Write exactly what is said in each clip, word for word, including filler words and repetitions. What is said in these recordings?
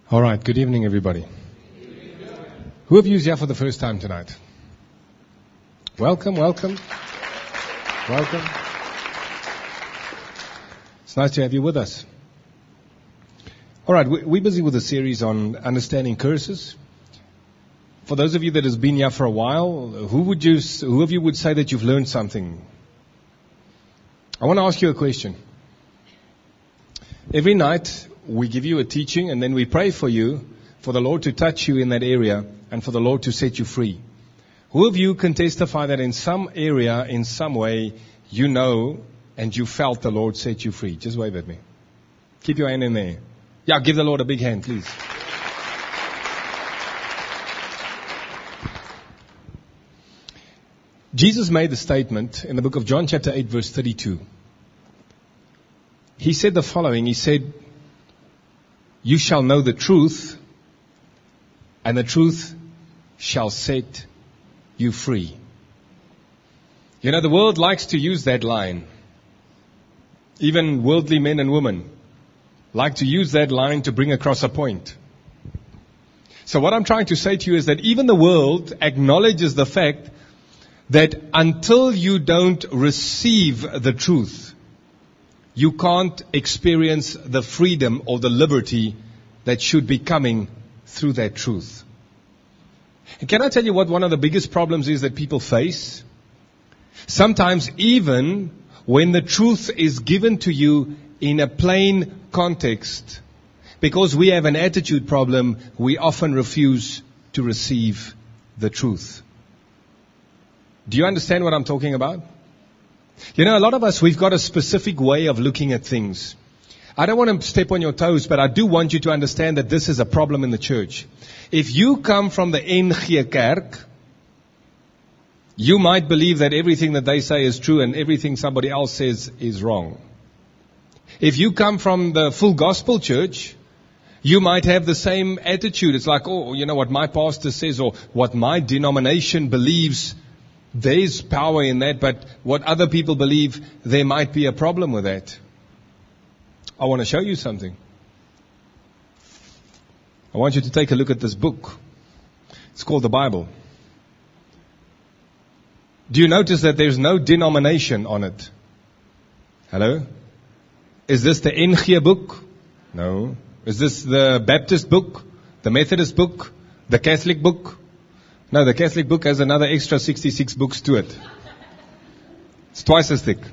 All right, good evening, everybody. Who of you is here for the first time tonight? Welcome, welcome, welcome. It's nice to have you with us. All right, we're busy with a series on understanding curses. For those of you that has been here for a while, who would you, who of you would say that you've learned something? I want to ask you a question. Every night, we give you a teaching and then we pray for you, for the Lord to touch you in that area and for the Lord to set you free. Who of you can testify that in some area, in some way, you know and you felt the Lord set you free? Just wave at me. Keep your hand in there. Yeah, give the Lord a big hand, please. Jesus made the statement in the book of John chapter eight verse thirty-two. He said the following, he said, "You shall know the truth, and the truth shall set you free." You know, the world likes to use that line. Even worldly men and women like to use that line to bring across a point. So what I'm trying to say to you is that even the world acknowledges the fact that until you don't receive the truth, you can't experience the freedom or the liberty that should be coming through that truth. And can I tell you what one of the biggest problems is that people face? Sometimes even when the truth is given to you in a plain context, because we have an attitude problem, we often refuse to receive the truth. Do you understand what I'm talking about? You know, a lot of us, we've got a specific way of looking at things. I don't want to step on your toes, but I do want you to understand that this is a problem in the church. If you come from the N G Kerk, you might believe that everything that they say is true and everything somebody else says is wrong. If you come from the Full Gospel Church, you might have the same attitude. It's like, oh, you know what my pastor says or what my denomination believes, there's power in that, but what other people believe, there might be a problem with that. I want to show you something. I want you to take a look at this book. It's called the Bible. Do you notice that there's no denomination on it? Hello? Is this the N G book? No. Is this the Baptist book? The Methodist book? The Catholic book? No, the Catholic book has another extra sixty-six books to it. It's twice as thick.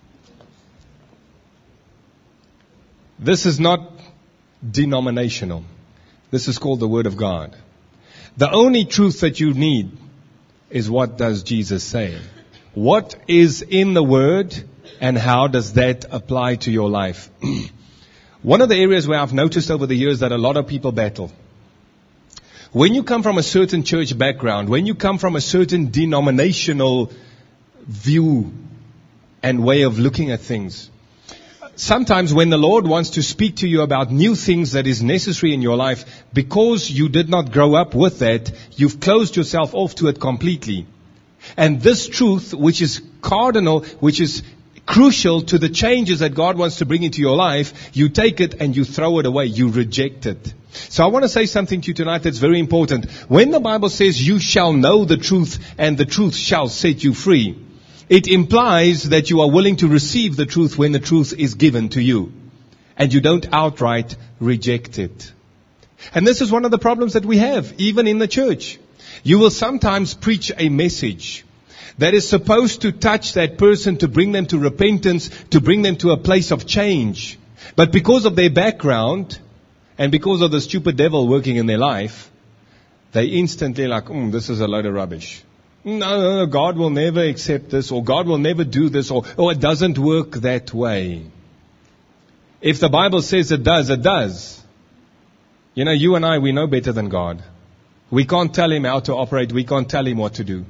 This is not denominational. This is called the Word of God. The only truth that you need is what does Jesus say? What is in the Word and how does that apply to your life? One of the areas where I've noticed over the years that a lot of people battle. When you come from a certain church background, when you come from a certain denominational view and way of looking at things, sometimes when the Lord wants to speak to you about new things that is necessary in your life, because you did not grow up with that, you've closed yourself off to it completely. And this truth, which is cardinal, which is crucial to the changes that God wants to bring into your life, you take it and you throw it away. You reject it. So I want to say something to you tonight that's very important. When the Bible says you shall know the truth and the truth shall set you free, it implies that you are willing to receive the truth when the truth is given to you. And you don't outright reject it. And this is one of the problems that we have, even in the church. You will sometimes preach a message that is supposed to touch that person, to bring them to repentance, to bring them to a place of change. But because of their background, and because of the stupid devil working in their life, they instantly like, mm, this is a load of rubbish. No, no, no, God will never accept this, or God will never do this, or, or it doesn't work that way. If the Bible says it does, it does. You know, you and I, we know better than God. We can't tell Him how to operate. We can't tell Him what to do.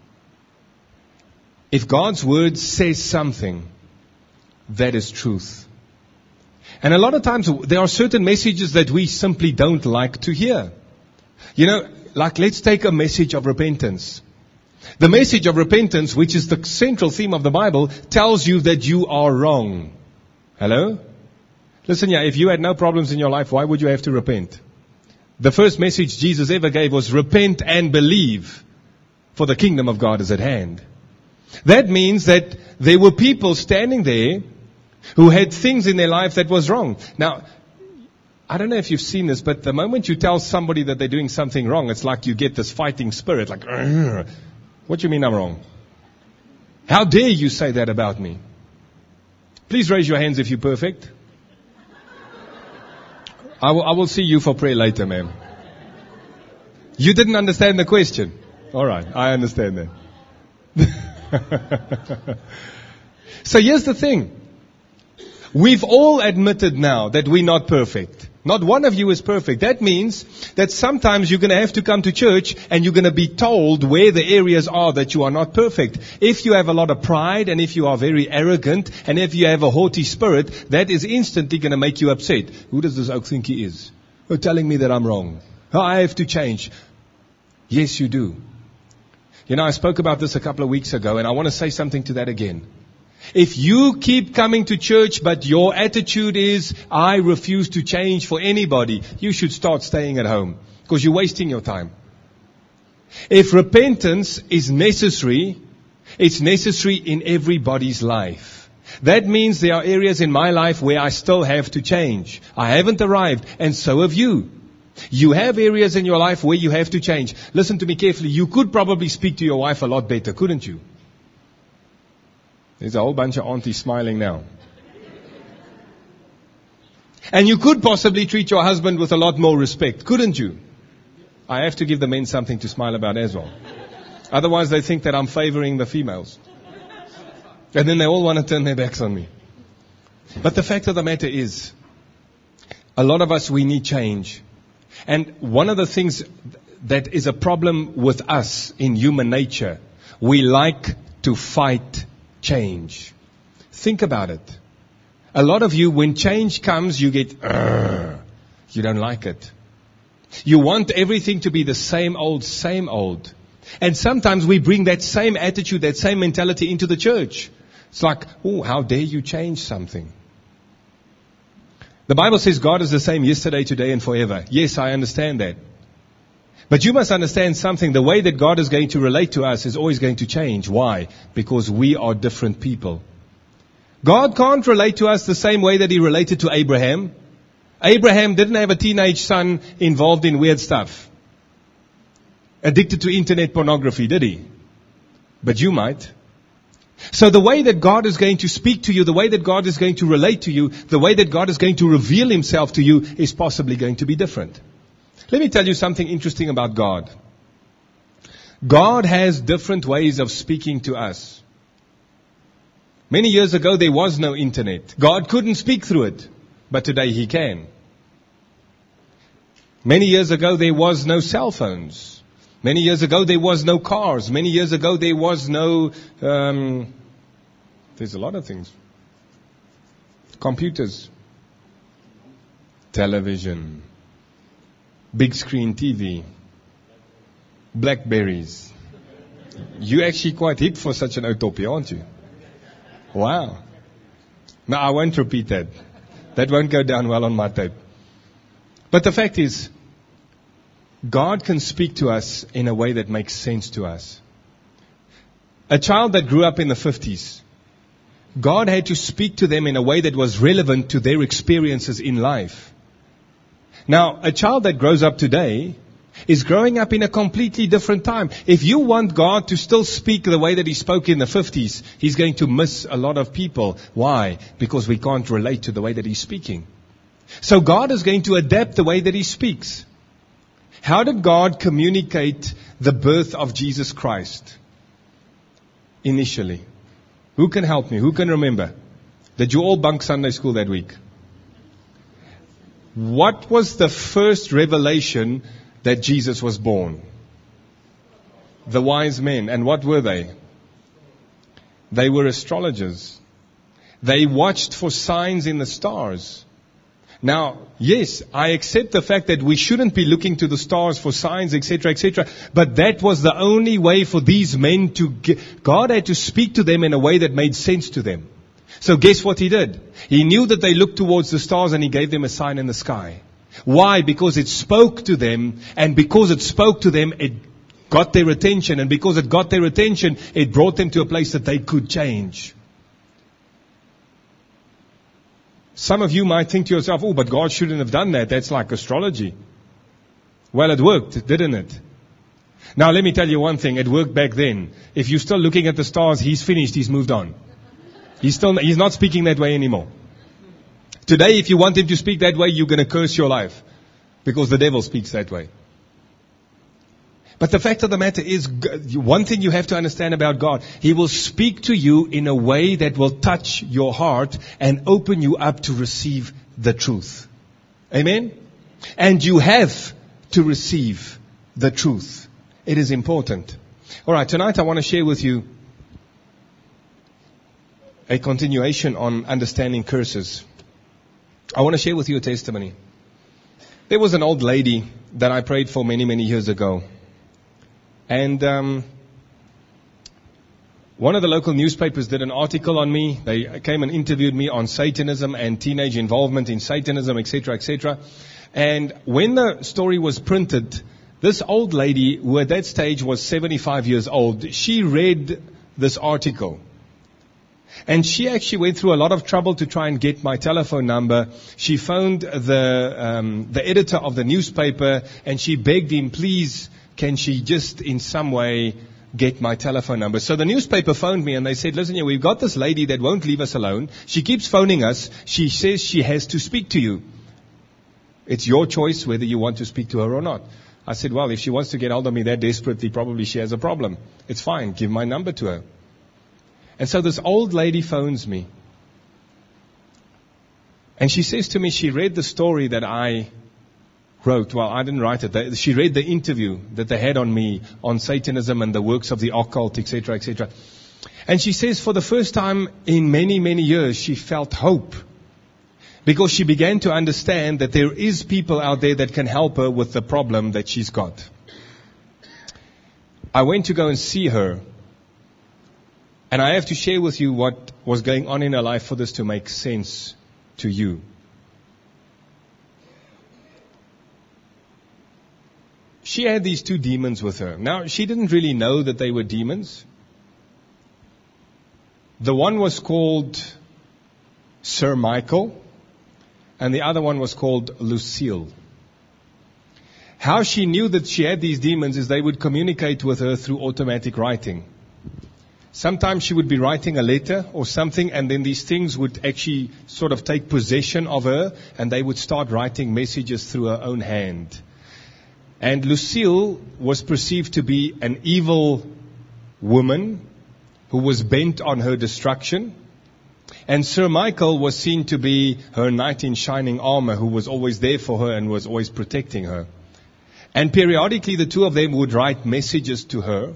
If God's Word says something, that is truth. And a lot of times there are certain messages that we simply don't like to hear. You know, like let's take a message of repentance. The message of repentance, which is the central theme of the Bible, tells you that you are wrong. Hello? Listen, yeah, if you had no problems in your life, why would you have to repent? The first message Jesus ever gave was repent and believe, for the kingdom of God is at hand. That means that there were people standing there who had things in their life that was wrong. Now, I don't know if you've seen this, but the moment you tell somebody that they're doing something wrong, it's like you get this fighting spirit, like, what do you mean I'm wrong? How dare you say that about me? Please raise your hands if you're perfect. I will, I will see you for prayer later, ma'am. You didn't understand the question. All right, I understand that. So here's the thing. We've all admitted now that we're not perfect. Not one of you is perfect. That means that sometimes you're going to have to come to church and you're going to be told where the areas are that you are not perfect. If you have a lot of pride and if you are very arrogant and if you have a haughty spirit, that is instantly going to make you upset. Who does this oak think he is? You're telling me that I'm wrong. Oh, I have to change. Yes, you do. You know, I spoke about this a couple of weeks ago and I want to say something to that again. If you keep coming to church, but your attitude is, I refuse to change for anybody, you should start staying at home because you're wasting your time. If repentance is necessary, it's necessary in everybody's life. That means there are areas in my life where I still have to change. I haven't arrived, and so have you. You have areas in your life where you have to change. Listen to me carefully. You could probably speak to your wife a lot better, couldn't you? There's a whole bunch of aunties smiling now. And you could possibly treat your husband with a lot more respect, couldn't you? I have to give the men something to smile about as well. Otherwise they think that I'm favoring the females. And then they all want to turn their backs on me. But the fact of the matter is, a lot of us, we need change. And one of the things that is a problem with us in human nature, we like to fight change. Think about it. A lot of you, when change comes, you get, you don't like it. You want everything to be the same old, same old. And sometimes we bring that same attitude, that same mentality into the church. It's like, oh, how dare you change something? The Bible says God is the same yesterday, today, and forever. Yes, I understand that. But you must understand something. The way that God is going to relate to us is always going to change. Why? Because we are different people. God can't relate to us the same way that He related to Abraham. Abraham didn't have a teenage son involved in weird stuff. Addicted to internet pornography, did he? But you might. So the way that God is going to speak to you, the way that God is going to relate to you, the way that God is going to reveal Himself to you is possibly going to be different. Let me tell you something interesting about God. God has different ways of speaking to us. Many years ago, there was no internet. God couldn't speak through it, but today He can. Many years ago, there was no cell phones. Many years ago, there was no cars. Many years ago, there was no, um, there's a lot of things. Computers. Television. Big screen T V. Blackberries. You're actually quite hip for such an utopia, aren't you? Wow. No, I won't repeat that. That won't go down well on my tape. But the fact is, God can speak to us in a way that makes sense to us. A child that grew up in the fifties, God had to speak to them in a way that was relevant to their experiences in life. Now, a child that grows up today is growing up in a completely different time. If you want God to still speak the way that He spoke in the fifties, He's going to miss a lot of people. Why? Because we can't relate to the way that He's speaking. So God is going to adapt the way that He speaks. How did God communicate the birth of Jesus Christ initially? Who can help me? Who can remember? Did you all bunk Sunday school that week? What was the first revelation that Jesus was born? The wise men. And what were they? They were astrologers. They watched for signs in the stars. Now, yes, I accept the fact that we shouldn't be looking to the stars for signs, et cetera, et cetera. But that was the only way for these men to get, God had to speak to them in a way that made sense to them. So guess what He did? He knew that they looked towards the stars and He gave them a sign in the sky. Why? Because it spoke to them, and because it spoke to them, it got their attention, and because it got their attention, it brought them to a place that they could change. Some of you might think to yourself, oh, but God shouldn't have done that. That's like astrology. Well, it worked, didn't it? Now, let me tell you one thing. It worked back then. If you're still looking at the stars, he's finished. He's moved on. He's still, he's not speaking that way anymore. Today, if you want him to speak that way, you're going to curse your life. Because the devil speaks that way. But the fact of the matter is, one thing you have to understand about God, He will speak to you in a way that will touch your heart and open you up to receive the truth. Amen? And you have to receive the truth. It is important. Alright, tonight I want to share with you a continuation on understanding curses. I want to share with you a testimony. There was an old lady that I prayed for many, many years ago. And um, one of the local newspapers did an article on me. They came and interviewed me on Satanism and teenage involvement in Satanism, et cetera, et cetera. And when the story was printed, this old lady, who at that stage was seventy-five years old, she read this article. And she actually went through a lot of trouble to try and get my telephone number. She phoned the um, the editor of the newspaper, and she begged him, please, can she just in some way get my telephone number? So the newspaper phoned me and they said, listen, yeah, we've got this lady that won't leave us alone. She keeps phoning us. She says she has to speak to you. It's your choice whether you want to speak to her or not. I said, well, if she wants to get hold of me that desperately, probably she has a problem. It's fine. Give my number to her. And so this old lady phones me. And she says to me, she read the story that I wrote. Well, I didn't write it. She read the interview that they had on me on Satanism and the works of the occult, et cetera, et cetera. And she says for the first time in many, many years, she felt hope. Because she began to understand that there is people out there that can help her with the problem that she's got. I went to go and see her. And I have to share with you what was going on in her life for this to make sense to you. She had these two demons with her. Now, she didn't really know that they were demons. The one was called Sir Michael, and the other one was called Lucille. How she knew that she had these demons is they would communicate with her through automatic writing. Sometimes she would be writing a letter or something, and then these things would actually sort of take possession of her, and they would start writing messages through her own hand. And Lucille was perceived to be an evil woman who was bent on her destruction. And Sir Michael was seen to be her knight in shining armor who was always there for her and was always protecting her. And periodically the two of them would write messages to her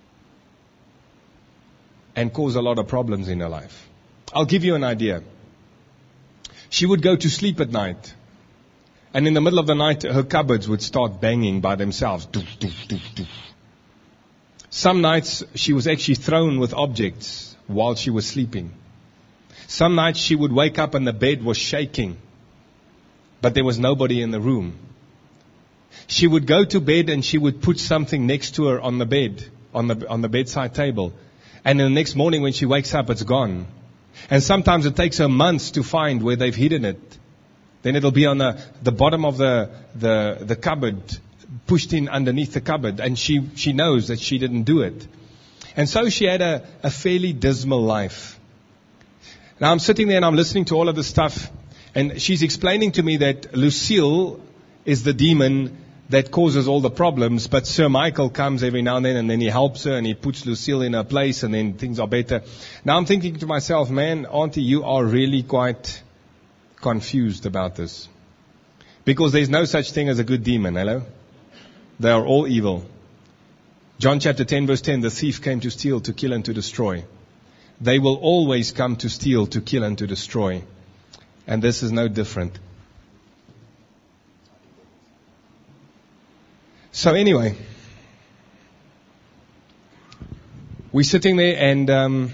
and cause a lot of problems in her life. I'll give you an idea. She would go to sleep at night. And in the middle of the night, her cupboards would start banging by themselves. Doof, doof, doof, doof. Some nights, she was actually thrown with objects while she was sleeping. Some nights, she would wake up and the bed was shaking. But there was nobody in the room. She would go to bed and she would put something next to her on the bed, on the, on the bedside table. And the next morning when she wakes up, it's gone. And sometimes it takes her months to find where they've hidden it. Then it'll be on the, the bottom of the, the, the cupboard, pushed in underneath the cupboard. And she, she knows that she didn't do it. And so she had a, a fairly dismal life. Now I'm sitting there and I'm listening to all of this stuff. And she's explaining to me that Lucille is the demon that causes all the problems. But Sir Michael comes every now and then and then he helps her and he puts Lucille in her place and then things are better. Now I'm thinking to myself, man, Auntie, you are really quite confused about this. Because there's no such thing as a good demon, hello? They are all evil. John chapter ten verse ten, the thief came to steal, to kill and to destroy. They will always come to steal, to kill and to destroy. And this is no different. So anyway, we're sitting there and um,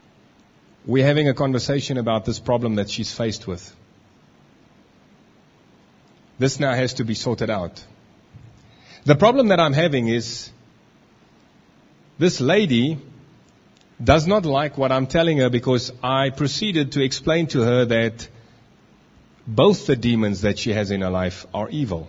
we're having a conversation about this problem that she's faced with. This now has to be sorted out. The problem that I'm having is this lady does not like what I'm telling her because I proceeded to explain to her that both the demons that she has in her life are evil.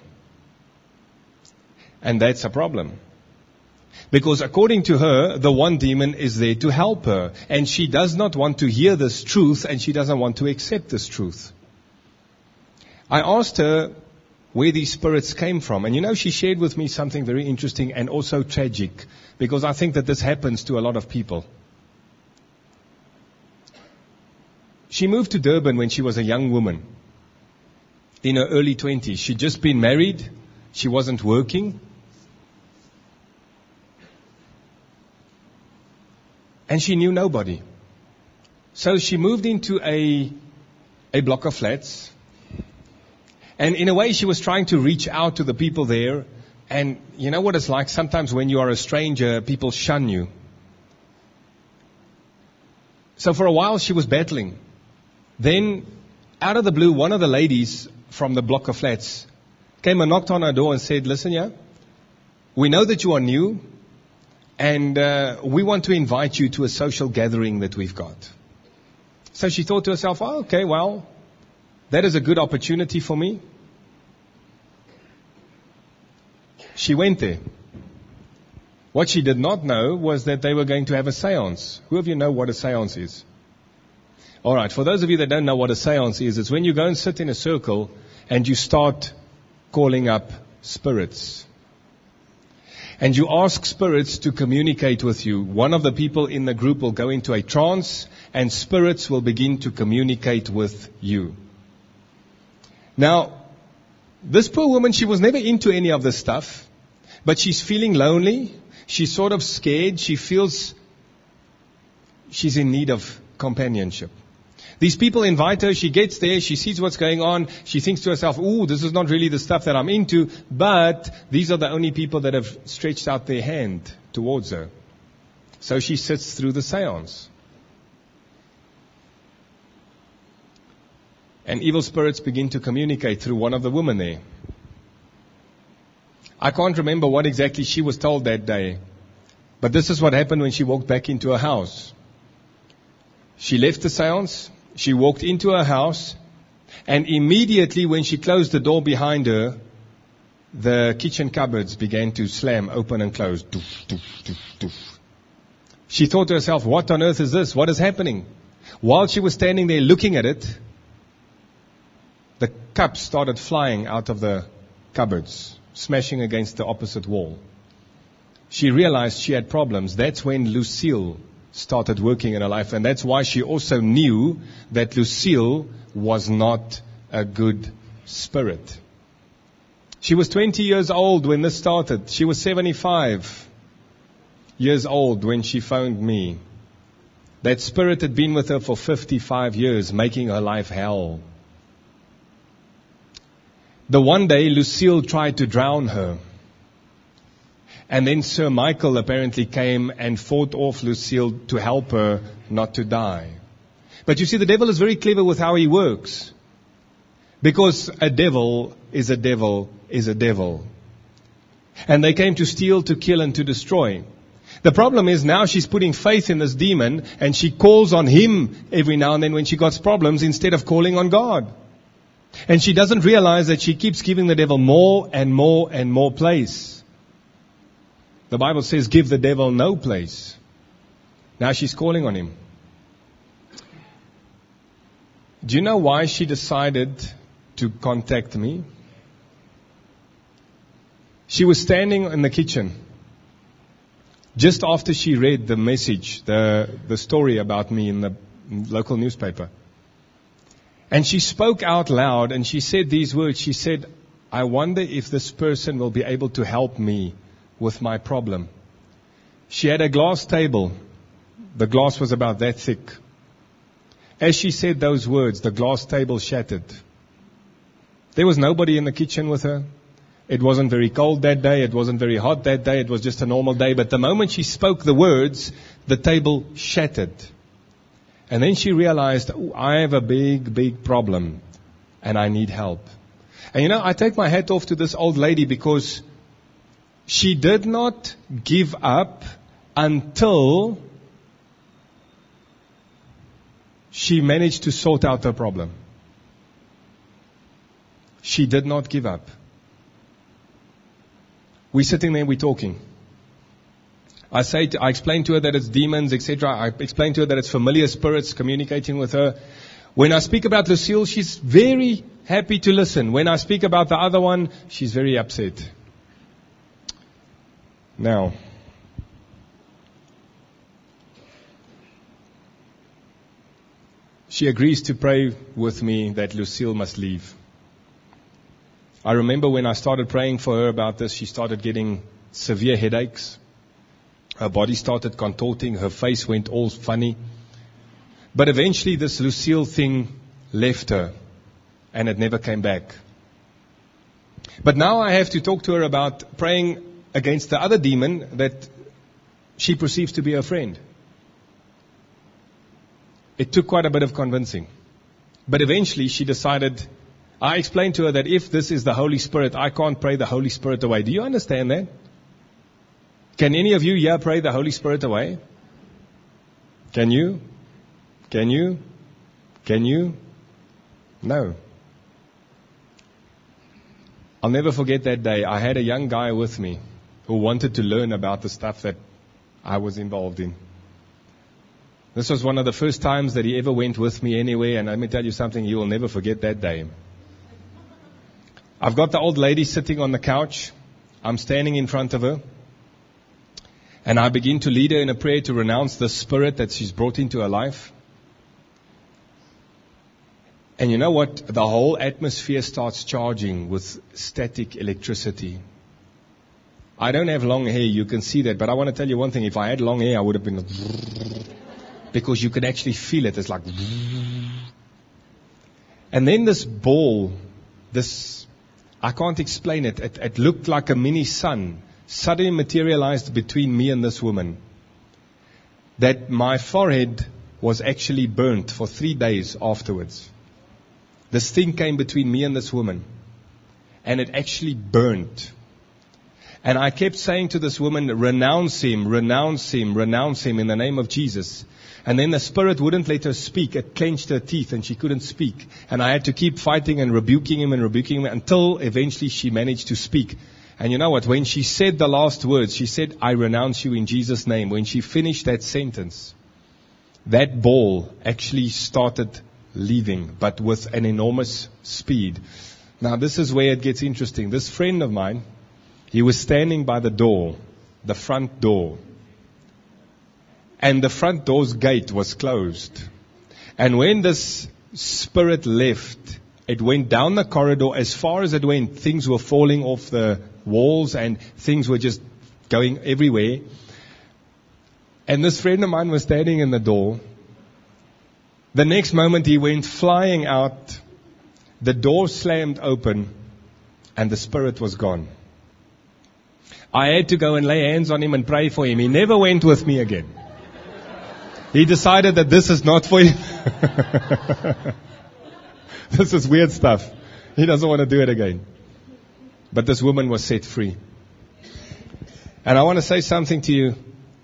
And that's a problem. Because according to her, the one demon is there to help her. And she does not want to hear this truth, and she doesn't want to accept this truth. I asked her where these spirits came from. And you know, she shared with me something very interesting and also tragic. Because I think that this happens to a lot of people. She moved to Durban when she was a young woman. In her early twenties. She'd just been married. She wasn't working. And she knew nobody. So she moved into a, a block of flats. And in a way she was trying to reach out to the people there. And you know what it's like? Sometimes when you are a stranger, people shun you. So for a while she was battling. Then, out of the blue, one of the ladies from the block of flats came and knocked on her door and said, listen, yeah, we know that you are new, and uh, we want to invite you to a social gathering that we've got. So she thought to herself, oh, okay, well, that is a good opportunity for me. She went there. What she did not know was that they were going to have a seance. Who of you know what a seance is? All right, for those of you that don't know what a seance is, it's when you go and sit in a circle and you start calling up spirits. And you ask spirits to communicate with you. One of the people in the group will go into a trance and spirits will begin to communicate with you. Now, this poor woman, she was never into any of this stuff, but she's feeling lonely. She's sort of scared. She feels she's in need of companionship. These people invite her, she gets there, she sees what's going on, she thinks to herself, ooh, this is not really the stuff that I'm into, but these are the only people that have stretched out their hand towards her. So she sits through the seance. And evil spirits begin to communicate through one of the women there. I can't remember what exactly she was told that day, but this is what happened when she walked back into her house. She left the seance. She walked into her house, and immediately when she closed the door behind her, the kitchen cupboards began to slam open and close. Doof, doof, doof, doof. She thought to herself, what on earth is this? What is happening? While she was standing there looking at it, the cups started flying out of the cupboards, smashing against the opposite wall. She realized she had problems. That's when Lucille started working in her life, and that's why she also knew that Lucille was not a good spirit. She was twenty years old when this started. She was seventy-five years old when she phoned me. That spirit had been with her for fifty-five years, making her life hell. The one day Lucille tried to drown her. And then Sir Michael apparently came and fought off Lucille to help her not to die. But you see, the devil is very clever with how he works. Because a devil is a devil is a devil. And they came to steal, to kill, and to destroy. The problem is now she's putting faith in this demon, and she calls on him every now and then when she got problems instead of calling on God. And she doesn't realize that she keeps giving the devil more and more and more place. The Bible says, give the devil no place. Now she's calling on him. Do you know why she decided to contact me? She was standing in the kitchen just after she read the message, the, the story about me in the local newspaper. And she spoke out loud and she said these words. She said, I wonder if this person will be able to help me with my problem. She had a glass table. The glass was about that thick. As she said those words, the glass table shattered. There was nobody in the kitchen with her. It wasn't very cold that day. It wasn't very hot that day. It was just a normal day. But the moment she spoke the words, the table shattered. And then she realized, oh, I have a big, big problem and I need help. And you know, I take my hat off to this old lady because she did not give up until she managed to sort out her problem. She did not give up. We're sitting there, we're talking. I say, to, I explain to her that it's demons, et cetera. I explain to her that it's familiar spirits communicating with her. When I speak about Lucille, she's very happy to listen. When I speak about the other one, she's very upset. Now, she agrees to pray with me that Lucille must leave. I remember when I started praying for her about this, she started getting severe headaches. Her body started contorting. Her face went all funny. But eventually this Lucille thing left her and it never came back. But now I have to talk to her about praying against the other demon that she perceives to be her friend. It took quite a bit of convincing. But eventually she decided, I explained to her that if this is the Holy Spirit, I can't pray the Holy Spirit away. Do you understand that? Can any of you here pray the Holy Spirit away? Can you? Can you? Can you? No. I'll never forget that day. I had a young guy with me who wanted to learn about the stuff that I was involved in. This was one of the first times that he ever went with me anywhere, and let me tell you something, you will never forget that day. I've got the old lady sitting on the couch. I'm standing in front of her. And I begin to lead her in a prayer to renounce the spirit that she's brought into her life. And you know what? The whole atmosphere starts charging with static electricity. I don't have long hair, you can see that. But I want to tell you one thing. If I had long hair, I would have been... Because you could actually feel it. It's like... And then this ball, this... I can't explain it. It, it looked like a mini sun. Suddenly materialized between me and this woman. That my forehead was actually burnt for three days afterwards. This thing came between me and this woman. And it actually burnt. And I kept saying to this woman, renounce him, renounce him, renounce him in the name of Jesus. And then the spirit wouldn't let her speak. It clenched her teeth and she couldn't speak. And I had to keep fighting and rebuking him and rebuking him until eventually she managed to speak. And you know what? When she said the last words, she said, I renounce you in Jesus' name. When she finished that sentence, that ball actually started leaving, but with an enormous speed. Now, this is where it gets interesting. This friend of mine, he was standing by the door, the front door. And the front door's gate was closed. And when this spirit left, it went down the corridor. As far as it went, things were falling off the walls and things were just going everywhere. And this friend of mine was standing in the door. The next moment he went flying out. The door slammed open and the spirit was gone. I had to go and lay hands on him and pray for him. He never went with me again. He decided that this is not for him. This is weird stuff. He doesn't want to do it again. But this woman was set free. And I want to say something to you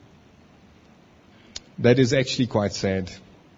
that is actually quite sad.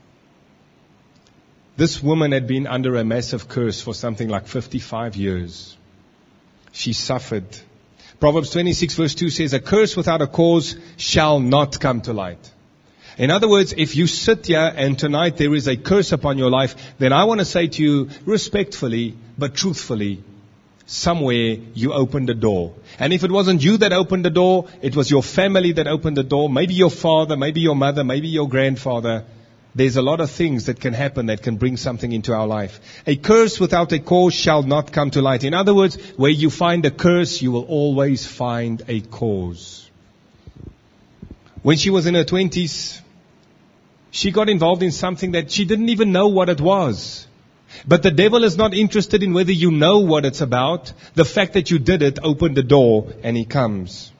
This woman had been under a massive curse for something like fifty-five years. She suffered. Proverbs twenty-six verse two says, a curse without a cause shall not come to light. In other words, if you sit here and tonight there is a curse upon your life, then I want to say to you respectfully, but truthfully, somewhere you opened the door. And if it wasn't you that opened the door, it was your family that opened the door, maybe your father, maybe your mother, maybe your grandfather. There's a lot of things that can happen that can bring something into our life. A curse without a cause shall not come to light. In other words, where you find a curse, you will always find a cause. When she was in her twenties, she got involved in something that she didn't even know what it was. But the devil is not interested in whether you know what it's about. The fact that you did it opened the door and he comes.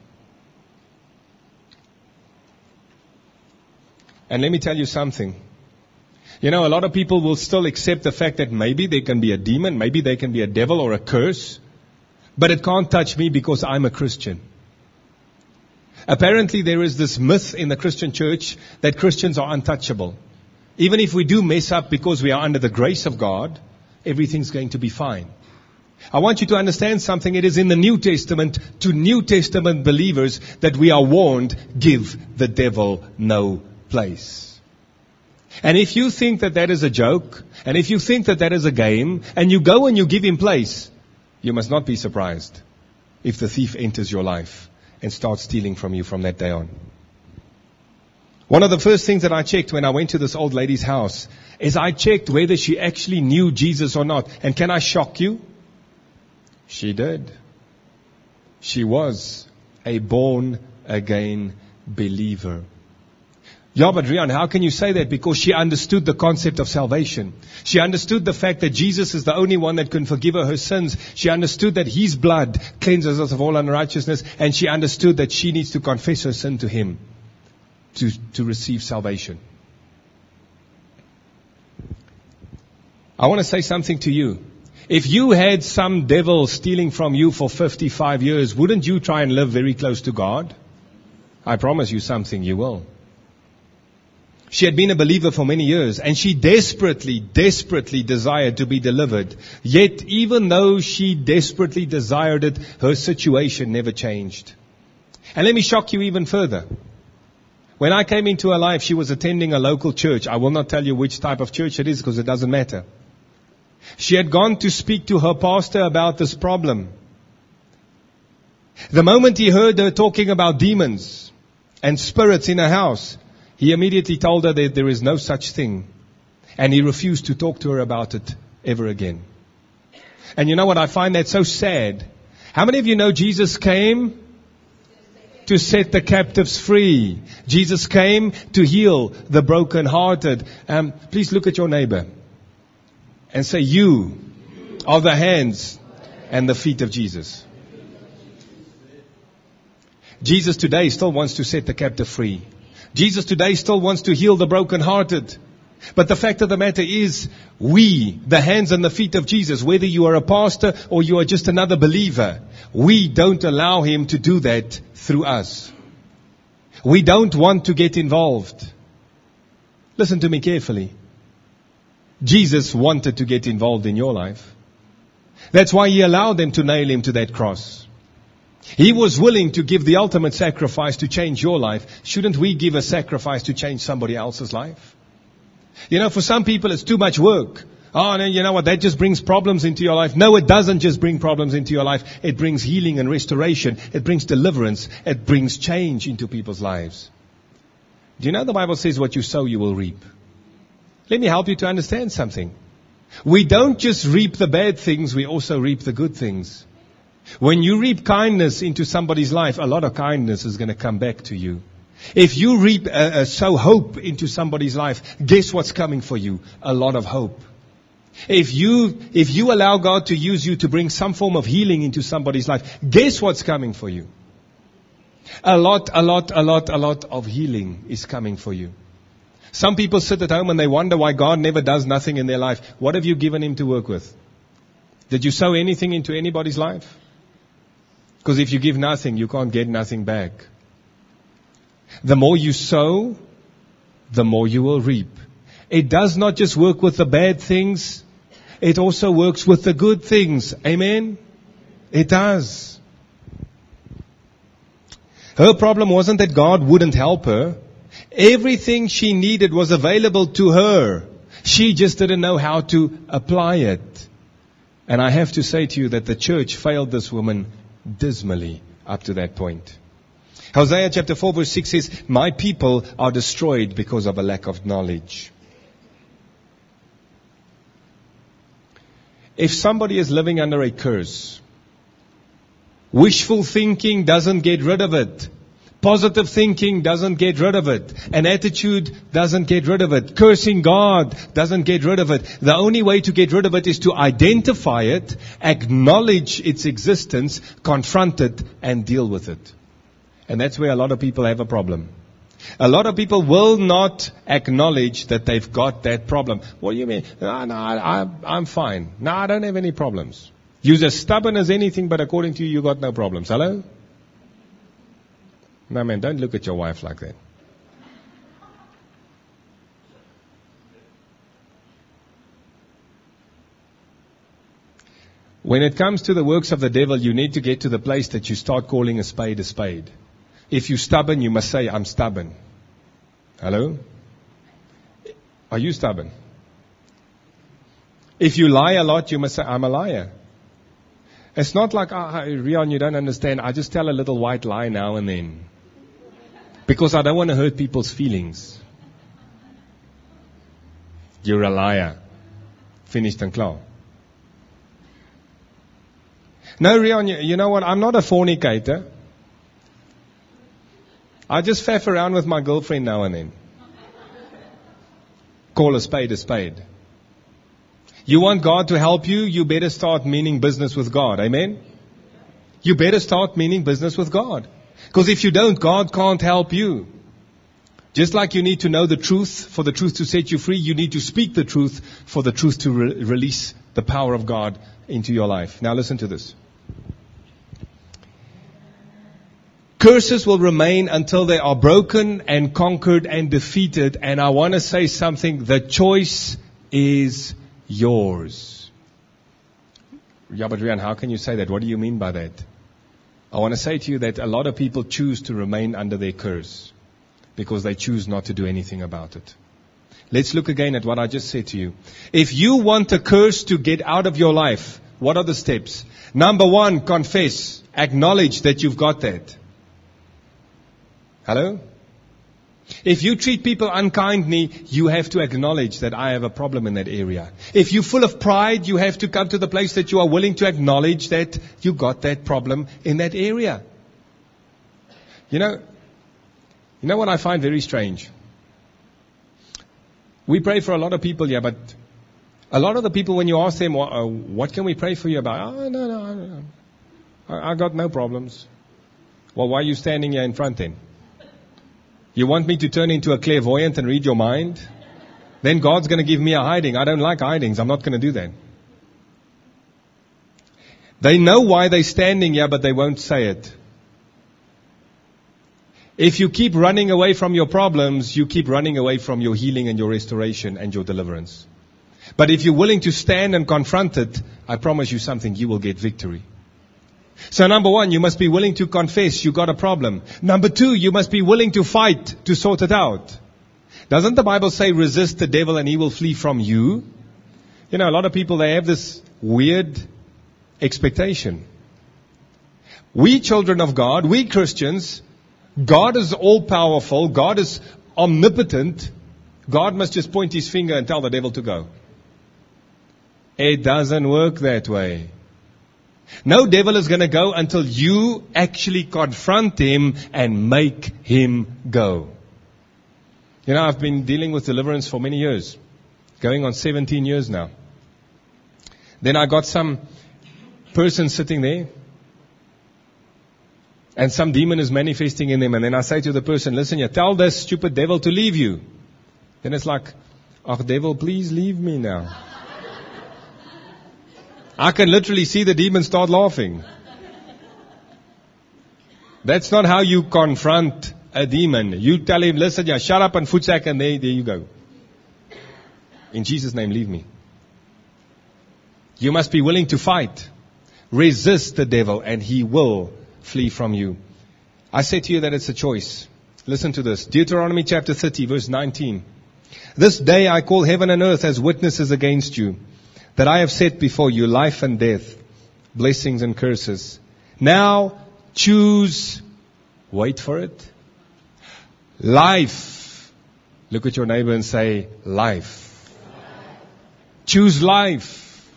And let me tell you something. You know, a lot of people will still accept the fact that maybe there can be a demon, maybe there can be a devil or a curse, but it can't touch me because I'm a Christian. Apparently there is this myth in the Christian church that Christians are untouchable. Even if we do mess up because we are under the grace of God, everything's going to be fine. I want you to understand something. It is in the New Testament to New Testament believers that we are warned, give the devil no place. And if you think that that is a joke, and if you think that that is a game, and you go and you give him place, you must not be surprised if the thief enters your life and starts stealing from you from that day on. One of the first things that I checked when I went to this old lady's house is I checked whether she actually knew Jesus or not. And can I shock you? She did. She was a born-again believer. Yeah, but Rian, how can you say that? Because she understood the concept of salvation. She understood the fact that Jesus is the only one that can forgive her her sins. She understood that His blood cleanses us of all unrighteousness. And she understood that she needs to confess her sin to Him to, to receive salvation. I want to say something to you. If you had some devil stealing from you for fifty-five years, wouldn't you try and live very close to God? I promise you something, you will. She had been a believer for many years, and she desperately, desperately desired to be delivered. Yet, even though she desperately desired it, her situation never changed. And let me shock you even further. When I came into her life, she was attending a local church. I will not tell you which type of church it is because it doesn't matter. She had gone to speak to her pastor about this problem. The moment he heard her talking about demons and spirits in her house, he immediately told her that there is no such thing. And he refused to talk to her about it ever again. And you know what? I find that so sad. How many of you know Jesus came to set the captives free? Jesus came to heal the brokenhearted. Um, please look at your neighbor and say, you are the hands and the feet of Jesus. Jesus today still wants to set the captive free. Jesus today still wants to heal the brokenhearted. But the fact of the matter is, we, the hands and the feet of Jesus, whether you are a pastor or you are just another believer, we don't allow Him to do that through us. We don't want to get involved. Listen to me carefully. Jesus wanted to get involved in your life. That's why He allowed them to nail Him to that cross. He was willing to give the ultimate sacrifice to change your life. Shouldn't we give a sacrifice to change somebody else's life? You know, for some people it's too much work. Oh, no, you know what, that just brings problems into your life. No, it doesn't just bring problems into your life. It brings healing and restoration. It brings deliverance. It brings change into people's lives. Do you know the Bible says what you sow, you will reap? Let me help you to understand something. We don't just reap the bad things, we also reap the good things. When you reap kindness into somebody's life, a lot of kindness is going to come back to you. If you reap, uh, uh, sow hope into somebody's life, guess what's coming for you? A lot of hope. If you, if you allow God to use you to bring some form of healing into somebody's life, guess what's coming for you? A lot, a lot, a lot, a lot of healing is coming for you. Some people sit at home and they wonder why God never does nothing in their life. What have you given Him to work with? Did you sow anything into anybody's life? Because if you give nothing, you can't get nothing back. The more you sow, the more you will reap. It does not just work with the bad things, it also works with the good things. Amen? It does. Her problem wasn't that God wouldn't help her. Everything she needed was available to her. She just didn't know how to apply it. And I have to say to you that the church failed this woman dismally up to that point. Hosea chapter four verse six says, my people are destroyed because of a lack of knowledge. If somebody is living under a curse, wishful thinking doesn't get rid of it. Positive thinking doesn't get rid of it. An attitude doesn't get rid of it. Cursing God doesn't get rid of it. The only way to get rid of it is to identify it, acknowledge its existence, confront it, and deal with it. And that's where a lot of people have a problem. A lot of people will not acknowledge that they've got that problem. What do you mean? No, no, I, I, I'm fine. No, I don't have any problems. You're as stubborn as anything, but according to you, you got no problems. Hello? No, man, don't look at your wife like that. When it comes to the works of the devil, you need to get to the place that you start calling a spade a spade. If you're stubborn, you must say, I'm stubborn. Hello? Are you stubborn? If you lie a lot, you must say, I'm a liar. It's not like, oh, Rion, you don't understand. I just tell a little white lie now and then. Because I don't want to hurt people's feelings. You're a liar. Finished and clear. No, Rion, you, you know what? I'm not a fornicator. I just faff around with my girlfriend now and then. Call a spade a spade. You want God to help you, you better start meaning business with God. Amen? You better start meaning business with God. Because if you don't, God can't help you. Just like you need to know the truth for the truth to set you free, you need to speak the truth for the truth to re- release the power of God into your life. Now listen to this. Curses will remain until they are broken and conquered and defeated. And I want to say something. The choice is yours. Yeah, but Rian, how can you say that? What do you mean by that? I want to say to you that a lot of people choose to remain under their curse because they choose not to do anything about it. Let's look again at what I just said to you. If you want a curse to get out of your life, what are the steps? Number one, confess. Acknowledge that you've got that. Hello? If you treat people unkindly, you have to acknowledge that I have a problem in that area. If you're full of pride, you have to come to the place that you are willing to acknowledge that you got that problem in that area. You know, you know what I find very strange? We pray for a lot of people here, but a lot of the people, when you ask them, what, uh, what can we pray for you about? Oh, no, no, no. I, I got no problems. Well, why are you standing here in front then? You want me to turn into a clairvoyant and read your mind? Then God's going to give me a hiding. I don't like hidings. I'm not going to do that. They know why they're standing here, but they won't say it. If you keep running away from your problems, you keep running away from your healing and your restoration and your deliverance. But if you're willing to stand and confront it, I promise you something, you will get victory. So number one, you must be willing to confess you got a problem. Number two, you must be willing to fight to sort it out. Doesn't the Bible say resist the devil and he will flee from you? You know, a lot of people, they have this weird expectation. We children of God, we Christians, God is all powerful. God is omnipotent. God must just point his finger and tell the devil to go. It doesn't work that way. No devil is going to go until you actually confront him and make him go. You know, I've been dealing with deliverance for many years. Going on seventeen years now. Then I got some person sitting there. And some demon is manifesting in them. And then I say to the person, listen, you tell this stupid devil to leave you. Then it's like, oh devil, please leave me now. I can literally see the demon start laughing. That's not how you confront a demon. You tell him, listen, yeah, shut up and footsack, and there, there you go. In Jesus' name, leave me. You must be willing to fight. Resist the devil and he will flee from you. I say to you that it's a choice. Listen to this. Deuteronomy chapter thirty, verse nineteen. This day I call heaven and earth as witnesses against you, that I have set before you life and death, blessings and curses. Now choose, wait for it, life. Look at your neighbor and say, life. Choose life.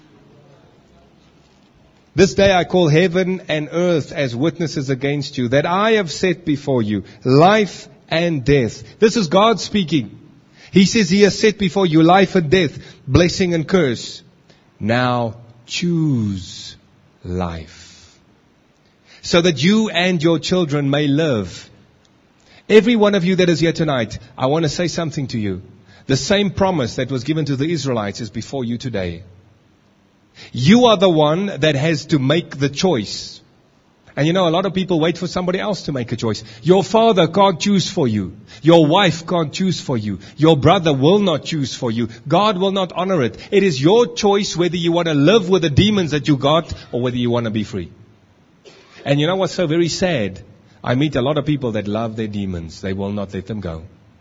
This day I call heaven and earth as witnesses against you, that I have set before you life and death. This is God speaking. He says he has set before you life and death, blessing and curse. Now choose life, so that you and your children may live, Every one of you that is here tonight, I want to say something to you. The same promise that was given to the Israelites is before you today. You are the one that has to make the choice. And you know, a lot of people wait for somebody else to make a choice. Your father can't choose for you. Your wife can't choose for you. Your brother will not choose for you. God will not honor it. It is your choice whether you want to live with the demons that you got or whether you want to be free. And you know what's so very sad? I meet a lot of people that love their demons. They will not let them go.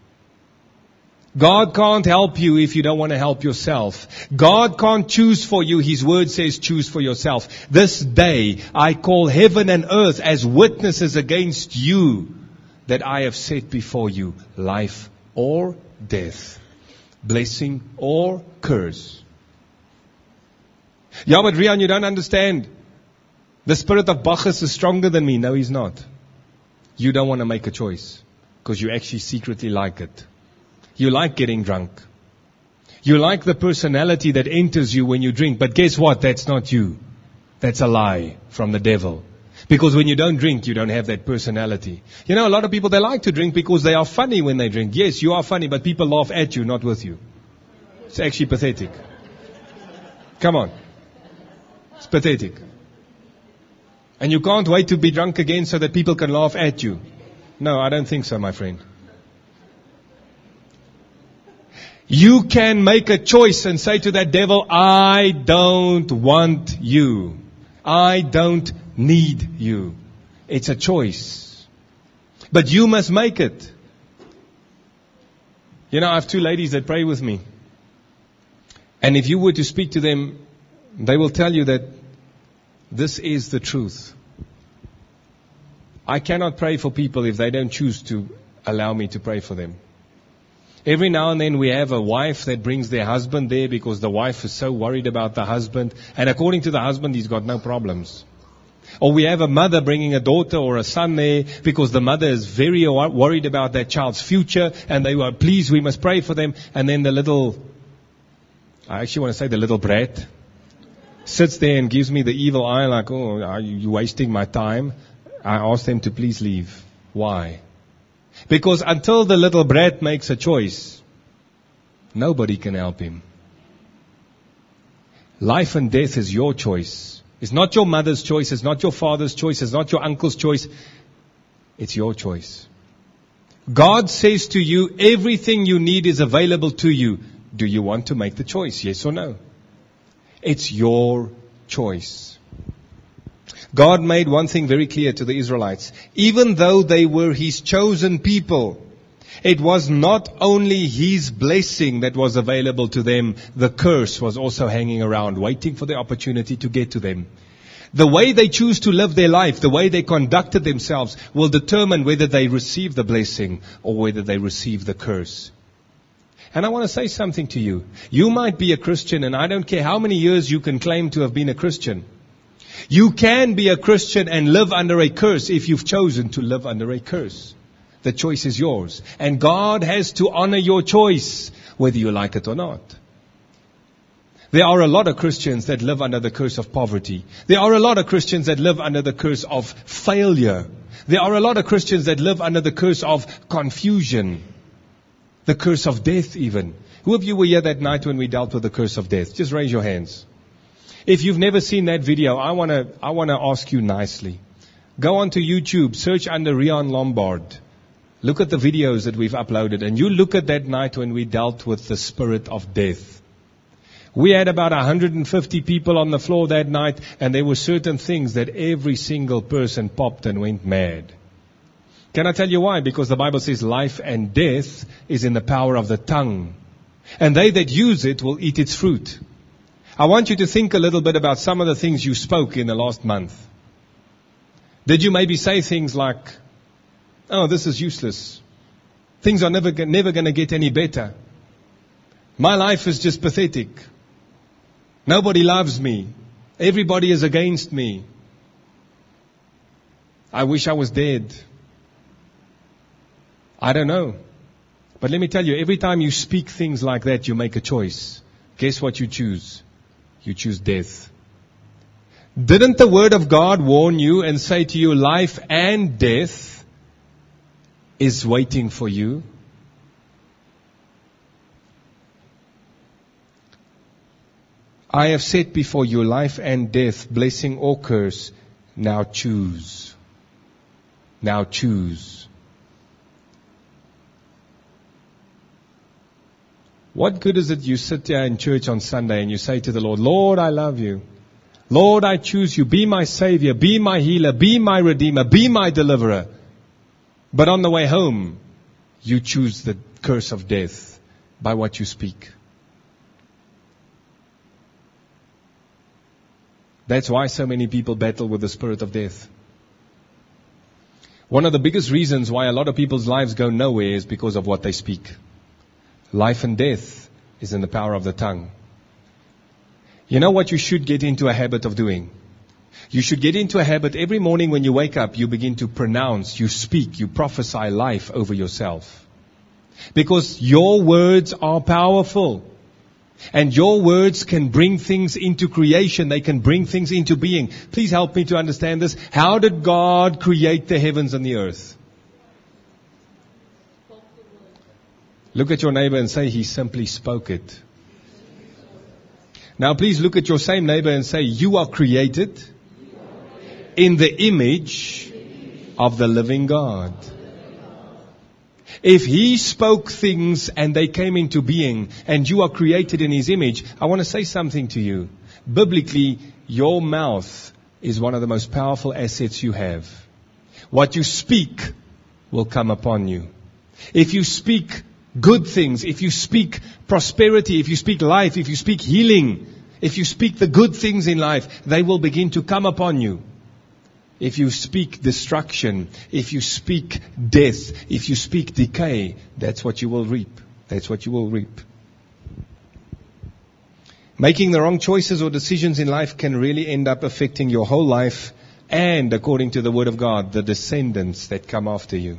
God can't help you if you don't want to help yourself. God can't choose for you. His word says choose for yourself. This day I call heaven and earth as witnesses against you that I have set before you life or death, blessing or curse. Yeah, but Rian, you don't understand. The spirit of Bacchus is stronger than me. No, he's not. You don't want to make a choice because you actually secretly like it. You like getting drunk. You like the personality that enters you when you drink. But guess what? That's not you. That's a lie from the devil. Because when you don't drink, you don't have that personality. You know, a lot of people, they like to drink because they are funny when they drink. Yes, you are funny, but people laugh at you, not with you. It's actually pathetic. Come on. It's pathetic. And you can't wait to be drunk again so that people can laugh at you. No, I don't think so, my friend. You can make a choice and say to that devil, I don't want you. I don't need you. It's a choice. But you must make it. You know, I have two ladies that pray with me. And if you were to speak to them, they will tell you that this is the truth. I cannot pray for people if they don't choose to allow me to pray for them. Every now and then we have a wife that brings their husband there because the wife is so worried about the husband. And according to the husband, he's got no problems. Or we have a mother bringing a daughter or a son there because the mother is very worried about that child's future. And they were, please, we must pray for them. And then the little, I actually want to say the little brat, sits there and gives me the evil eye like, oh, are you wasting my time? I ask them to please leave. Why? Because until the little brat makes a choice, nobody can help him. Life and death is your choice. It's not your mother's choice. It's not your father's choice. It's not your uncle's choice. It's your choice. God says to you, everything you need is available to you. Do you want to make the choice? Yes or no? It's your choice. God made one thing very clear to the Israelites. Even though they were His chosen people, it was not only His blessing that was available to them, the curse was also hanging around, waiting for the opportunity to get to them. The way they choose to live their life, the way they conducted themselves, will determine whether they receive the blessing or whether they receive the curse. And I want to say something to you. You might be a Christian, and I don't care how many years you can claim to have been a Christian. You can be a Christian and live under a curse if you've chosen to live under a curse. The choice is yours. And God has to honor your choice, whether you like it or not. There are a lot of Christians that live under the curse of poverty. There are a lot of Christians that live under the curse of failure. There are a lot of Christians that live under the curse of confusion. The curse of death even. Who of you were here that night when we dealt with the curse of death? Just raise your hands. If you've never seen that video, I want to I want to ask you nicely. Go onto YouTube, search under Rian Lombard. Look at the videos that we've uploaded, and you look at that night when we dealt with the spirit of death. We had about one hundred fifty people on the floor that night, and there were certain things that every single person popped and went mad. Can I tell you why? Because the Bible says life and death is in the power of the tongue. And they that use it will eat its fruit. I want you to think a little bit about some of the things you spoke in the last month. Did you maybe say things like, oh, this is useless. Things are never, never going to get any better. My life is just pathetic. Nobody loves me. Everybody is against me. I wish I was dead. I don't know. But let me tell you, every time you speak things like that, you make a choice. Guess what you choose? You choose death. Didn't the Word of God warn you and say to you, life and death is waiting for you. I have set before you life and death, blessing or curse. Now choose. Now choose. What good is it you sit there in church on Sunday and you say to the Lord, Lord, I love you. Lord, I choose you. Be my Savior. Be my healer. Be my Redeemer. Be my deliverer. But on the way home, you choose the curse of death by what you speak. That's why so many people battle with the spirit of death. One of the biggest reasons why a lot of people's lives go nowhere is because of what they speak. Life and death is in the power of the tongue. You know what you should get into a habit of doing? You should get into a habit every morning when you wake up, you begin to pronounce, you speak, you prophesy life over yourself. Because your words are powerful. And your words can bring things into creation. They can bring things into being. Please help me to understand this. How did God create the heavens and the earth? Look at your neighbor and say, He simply spoke it. Now please look at your same neighbor and say, you are created in the image of the living God. If He spoke things and they came into being and you are created in His image, I want to say something to you. Biblically, your mouth is one of the most powerful assets you have. What you speak will come upon you. If you speak good things, if you speak prosperity, if you speak life, if you speak healing, if you speak the good things in life, they will begin to come upon you. If you speak destruction, if you speak death, if you speak decay, that's what you will reap. That's what you will reap. Making the wrong choices or decisions in life can really end up affecting your whole life and, according to the Word of God, the descendants that come after you.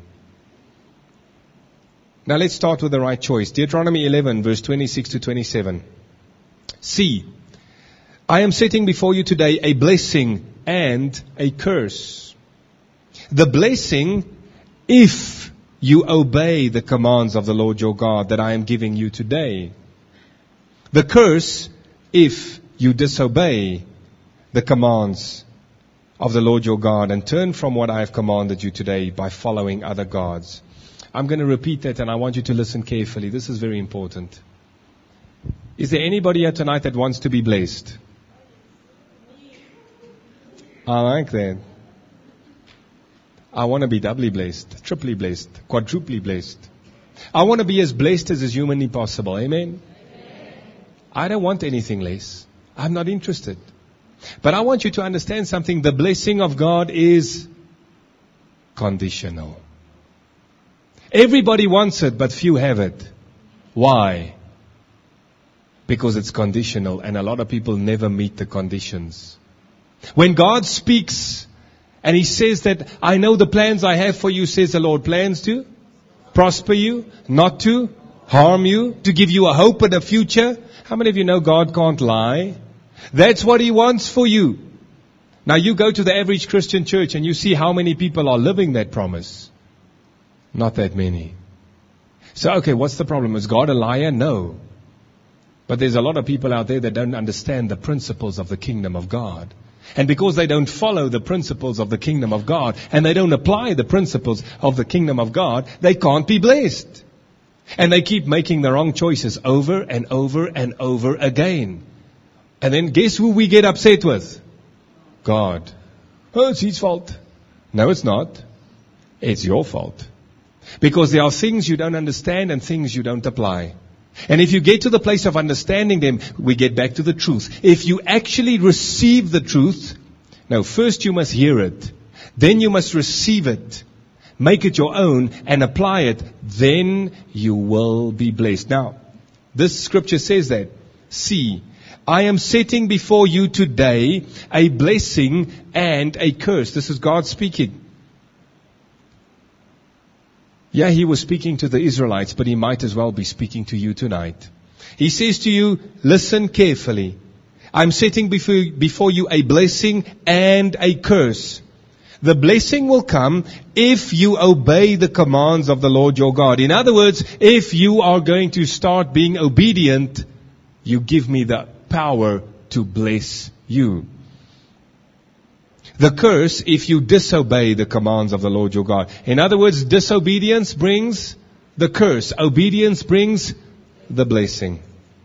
Now let's start with the right choice. Deuteronomy eleven, verse twenty-six to twenty-seven. See, I am setting before you today a blessing and a curse. The blessing, if you obey the commands of the Lord your God that I am giving you today. The curse, if you disobey the commands of the Lord your God and turn from what I have commanded you today by following other gods. I'm going to repeat that and I want you to listen carefully. This is very important. Is there anybody here tonight that wants to be blessed? I like that. I want to be doubly blessed, triply blessed, quadruply blessed. I want to be as blessed as is humanly possible. Amen? Amen? I don't want anything less. I'm not interested. But I want you to understand something. The blessing of God is conditional. Everybody wants it, but few have it. Why? Because it's conditional, and a lot of people never meet the conditions. When God speaks, and He says that, I know the plans I have for you, says the Lord. Plans to prosper you, not to harm you, to give you a hope and a future. How many of you know God can't lie? That's what He wants for you. Now you go to the average Christian church and you see how many people are living that promise. Not that many. So, okay, what's the problem? Is God a liar? No. But there's a lot of people out there that don't understand the principles of the kingdom of God. And because they don't follow the principles of the kingdom of God, and they don't apply the principles of the kingdom of God, they can't be blessed. And they keep making the wrong choices over and over and over again. And then guess who we get upset with? God. Oh, it's His fault. No, it's not. It's your fault. Because there are things you don't understand and things you don't apply. And if you get to the place of understanding them, we get back to the truth. If you actually receive the truth, now first you must hear it. Then you must receive it. Make it your own and apply it. Then you will be blessed. Now, this scripture says that. See, I am setting before you today a blessing and a curse. This is God speaking. Yeah, He was speaking to the Israelites, but He might as well be speaking to you tonight. He says to you, listen carefully. I'm setting before, before you a blessing and a curse. The blessing will come if you obey the commands of the Lord your God. In other words, if you are going to start being obedient, you give me the power to bless you. The curse if you disobey the commands of the Lord your God. In other words, disobedience brings the curse. Obedience brings the blessing.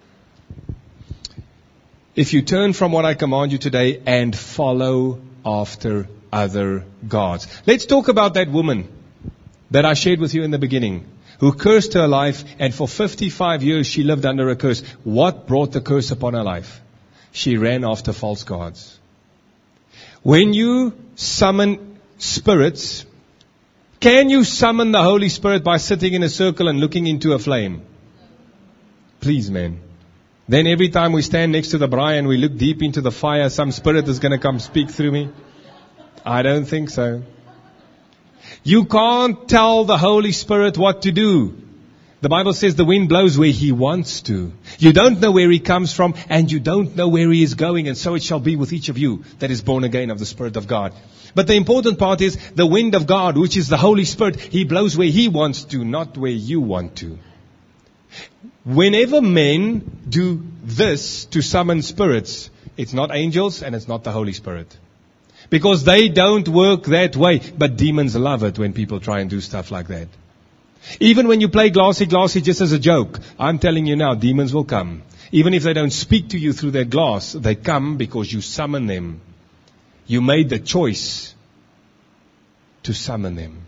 If you turn from what I command you today and follow after other gods. Let's talk about that woman that I shared with you in the beginning, who cursed her life, and for fifty-five years she lived under a curse. What brought the curse upon her life? She ran after false gods. When you summon spirits, can you summon the Holy Spirit by sitting in a circle and looking into a flame? Please, man. Then every time we stand next to the braai and we look deep into the fire, some spirit is going to come speak through me? I don't think so. You can't tell the Holy Spirit what to do. The Bible says the wind blows where He wants to. You don't know where He comes from, and you don't know where He is going, and so it shall be with each of you that is born again of the Spirit of God. But the important part is the wind of God, which is the Holy Spirit. He blows where He wants to, not where you want to. Whenever men do this to summon spirits, it's not angels and it's not the Holy Spirit. Because they don't work that way. But demons love it when people try and do stuff like that. Even when you play glassy glassy just as a joke, I'm telling you now, demons will come. Even if they don't speak to you through that glass, they come because you summon them. You made the choice to summon them.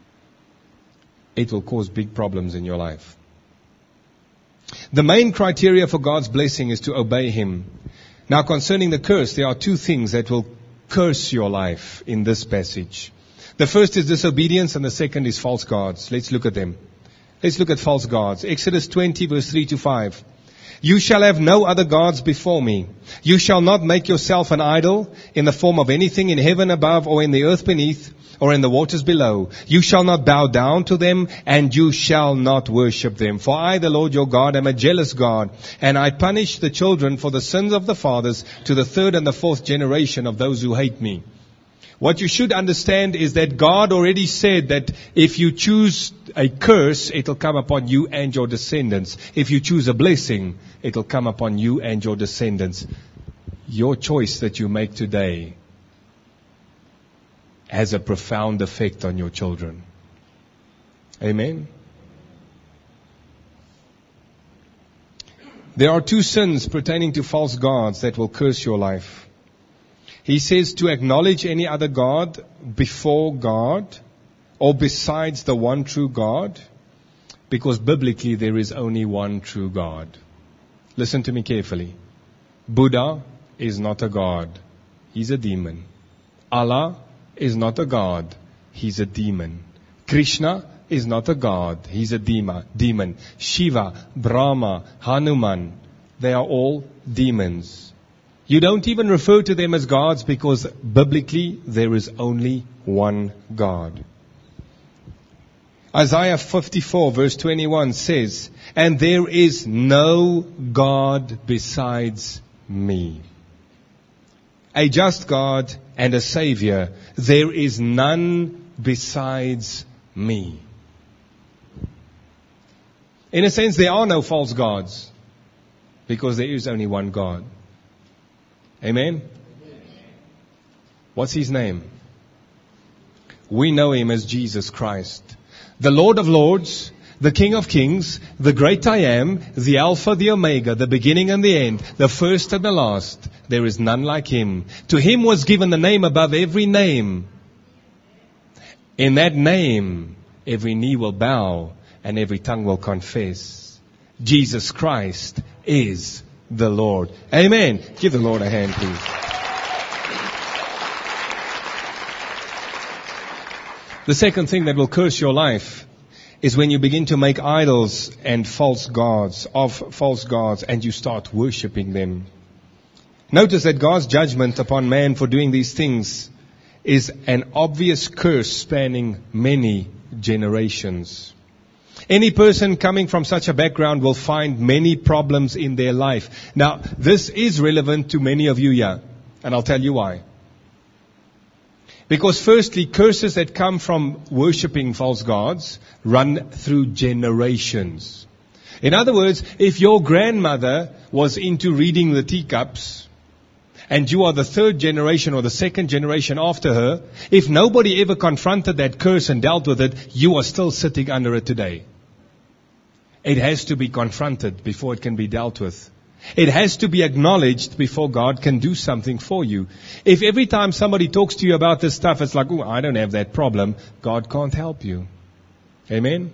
It will cause big problems in your life. The main criteria for God's blessing is to obey Him. Now, concerning the curse, there are two things that will curse your life in this passage. The first is disobedience and the second is false gods. Let's look at them. Let's look at false gods. Exodus twenty verse three to five. You shall have no other gods before me. You shall not make yourself an idol in the form of anything in heaven above or in the earth beneath or in the waters below. You shall not bow down to them, and you shall not worship them. For I, the Lord your God, am a jealous God, and I punish the children for the sins of the fathers to the third and the fourth generation of those who hate me. What you should understand is that God already said that if you choose a curse, it'll come upon you and your descendants. If you choose a blessing, it'll come upon you and your descendants. Your choice that you make today has a profound effect on your children. Amen? There are two sins pertaining to false gods that will curse your life. He says to acknowledge any other God before God or besides the one true God, because biblically there is only one true God. Listen to me carefully. Buddha is not a God. He's a demon. Allah is not a God. He's a demon. Krishna is not a God. He's a dema, demon. Shiva, Brahma, Hanuman, they are all demons. You don't even refer to them as gods because biblically there is only one God. Isaiah fifty-four verse twenty-one says, and there is no God besides me. A just God and a Savior. There is none besides me. In a sense, there are no false gods because there is only one God. Amen? What's His name? We know Him as Jesus Christ. The Lord of Lords, the King of Kings, the great I am, the Alpha, the Omega, the beginning and the end, the first and the last. There is none like Him. To Him was given the name above every name. In that name, every knee will bow and every tongue will confess. Jesus Christ is the Lord. Amen. Give the Lord a hand, please. The second thing that will curse your life is when you begin to make idols and false gods, of false gods, and you start worshipping them. Notice that God's judgment upon man for doing these things is an obvious curse spanning many generations. Any person coming from such a background will find many problems in their life. Now, this is relevant to many of you here, and I'll tell you why. Because firstly, curses that come from worshipping false gods run through generations. In other words, if your grandmother was into reading the teacups, and you are the third generation or the second generation after her, if nobody ever confronted that curse and dealt with it, you are still sitting under it today. It has to be confronted before it can be dealt with. It has to be acknowledged before God can do something for you. If every time somebody talks to you about this stuff, it's like, oh, I don't have that problem, God can't help you. Amen?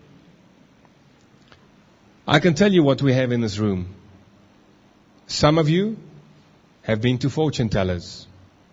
I can tell you what we have in this room. Some of you have been to fortune tellers.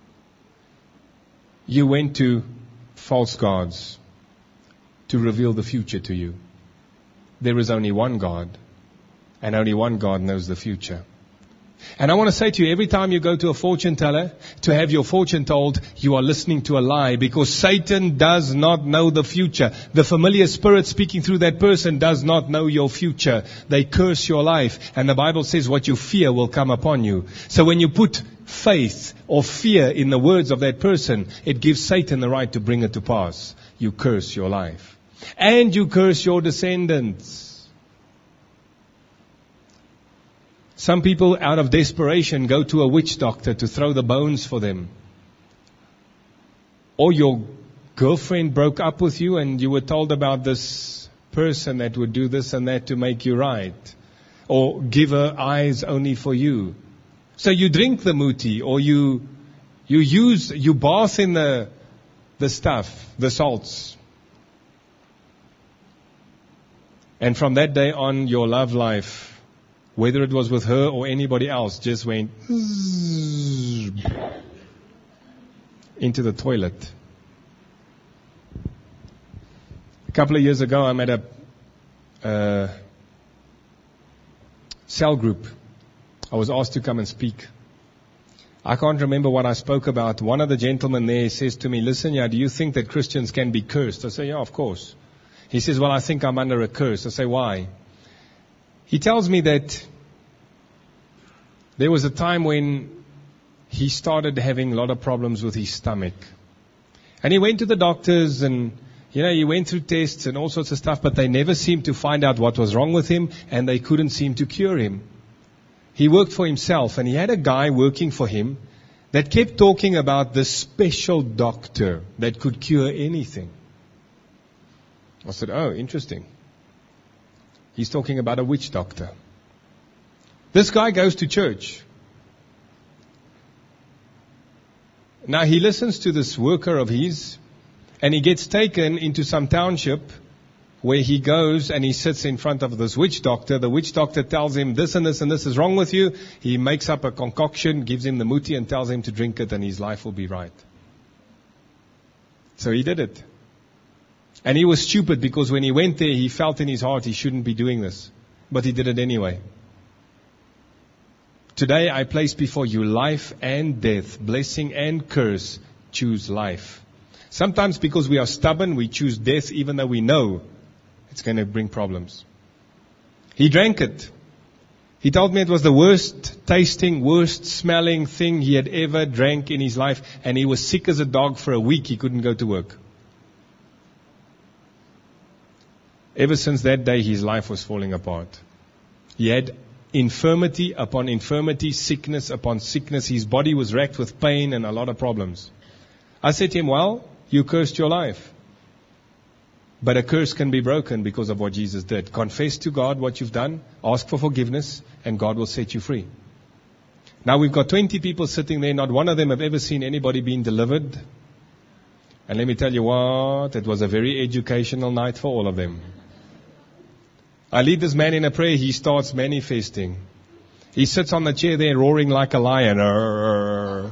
You went to false gods to reveal the future to you. There is only one God, and only one God knows the future. And I want to say to you, every time you go to a fortune teller to have your fortune told, you are listening to a lie, because Satan does not know the future. The familiar spirit speaking through that person does not know your future. They curse your life. And the Bible says what you fear will come upon you. So when you put faith or fear in the words of that person, it gives Satan the right to bring it to pass. You curse your life. And you curse your descendants. Some people, out of desperation, go to a witch doctor to throw the bones for them. Or your girlfriend broke up with you and you were told about this person that would do this and that to make you right. Or give her eyes only for you. So you drink the muti, or you you use, you bath in the the stuff, the salts. And from that day on, your love life, whether it was with her or anybody else, just went into the toilet. A couple of years ago, I'm at a uh, cell group. I was asked to come and speak. I can't remember what I spoke about. One of the gentlemen there says to me, listen, yeah, do you think that Christians can be cursed? I say, yeah, of course. He says, well, I think I'm under a curse. I say, why? He tells me that there was a time when he started having a lot of problems with his stomach. And he went to the doctors and, you know, he went through tests and all sorts of stuff, but they never seemed to find out what was wrong with him, and they couldn't seem to cure him. He worked for himself, and he had a guy working for him that kept talking about this special doctor that could cure anything. I said, oh, interesting. He's talking about a witch doctor. This guy goes to church. Now he listens to this worker of his, and he gets taken into some township where he goes and he sits in front of this witch doctor. The witch doctor tells him this and this and this is wrong with you. He makes up a concoction, gives him the muti and tells him to drink it, and his life will be right. So he did it. And he was stupid, because when he went there, he felt in his heart he shouldn't be doing this. But he did it anyway. Today I place before you life and death, blessing and curse. Choose life. Sometimes because we are stubborn, we choose death even though we know it's going to bring problems. He drank it. He told me it was the worst tasting, worst smelling thing he had ever drank in his life. And he was sick as a dog for a week. He couldn't go to work. Ever since that day, his life was falling apart. He had infirmity upon infirmity, sickness upon sickness. His body was racked with pain and a lot of problems. I said to him, well, you cursed your life. But a curse can be broken because of what Jesus did. Confess to God what you've done, ask for forgiveness, and God will set you free. Now we've got twenty people sitting there. Not one of them have ever seen anybody being delivered. And let me tell you what, it was a very educational night for all of them. I lead this man in a prayer. He starts manifesting. He sits on the chair there roaring like a lion. Arr.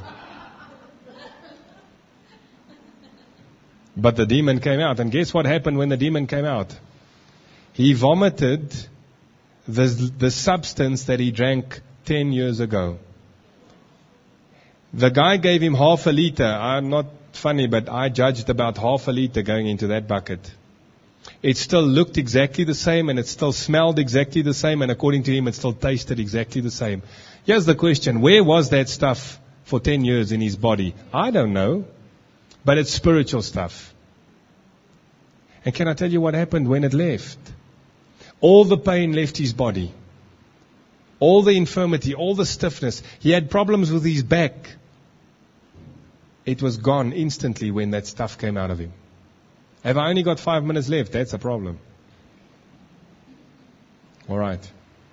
But the demon came out. And guess what happened when the demon came out? He vomited the, the substance that he drank ten years ago. The guy gave him half a liter. I'm not funny, but I judged about half a liter going into that bucket. It still looked exactly the same, and it still smelled exactly the same, and according to him, it still tasted exactly the same. Here's the question. Where was that stuff for ten years in his body? I don't know. But it's spiritual stuff. And can I tell you what happened when it left? All the pain left his body. All the infirmity, all the stiffness. He had problems with his back. It was gone instantly when that stuff came out of him. Have I only got five minutes left? That's a problem. All right.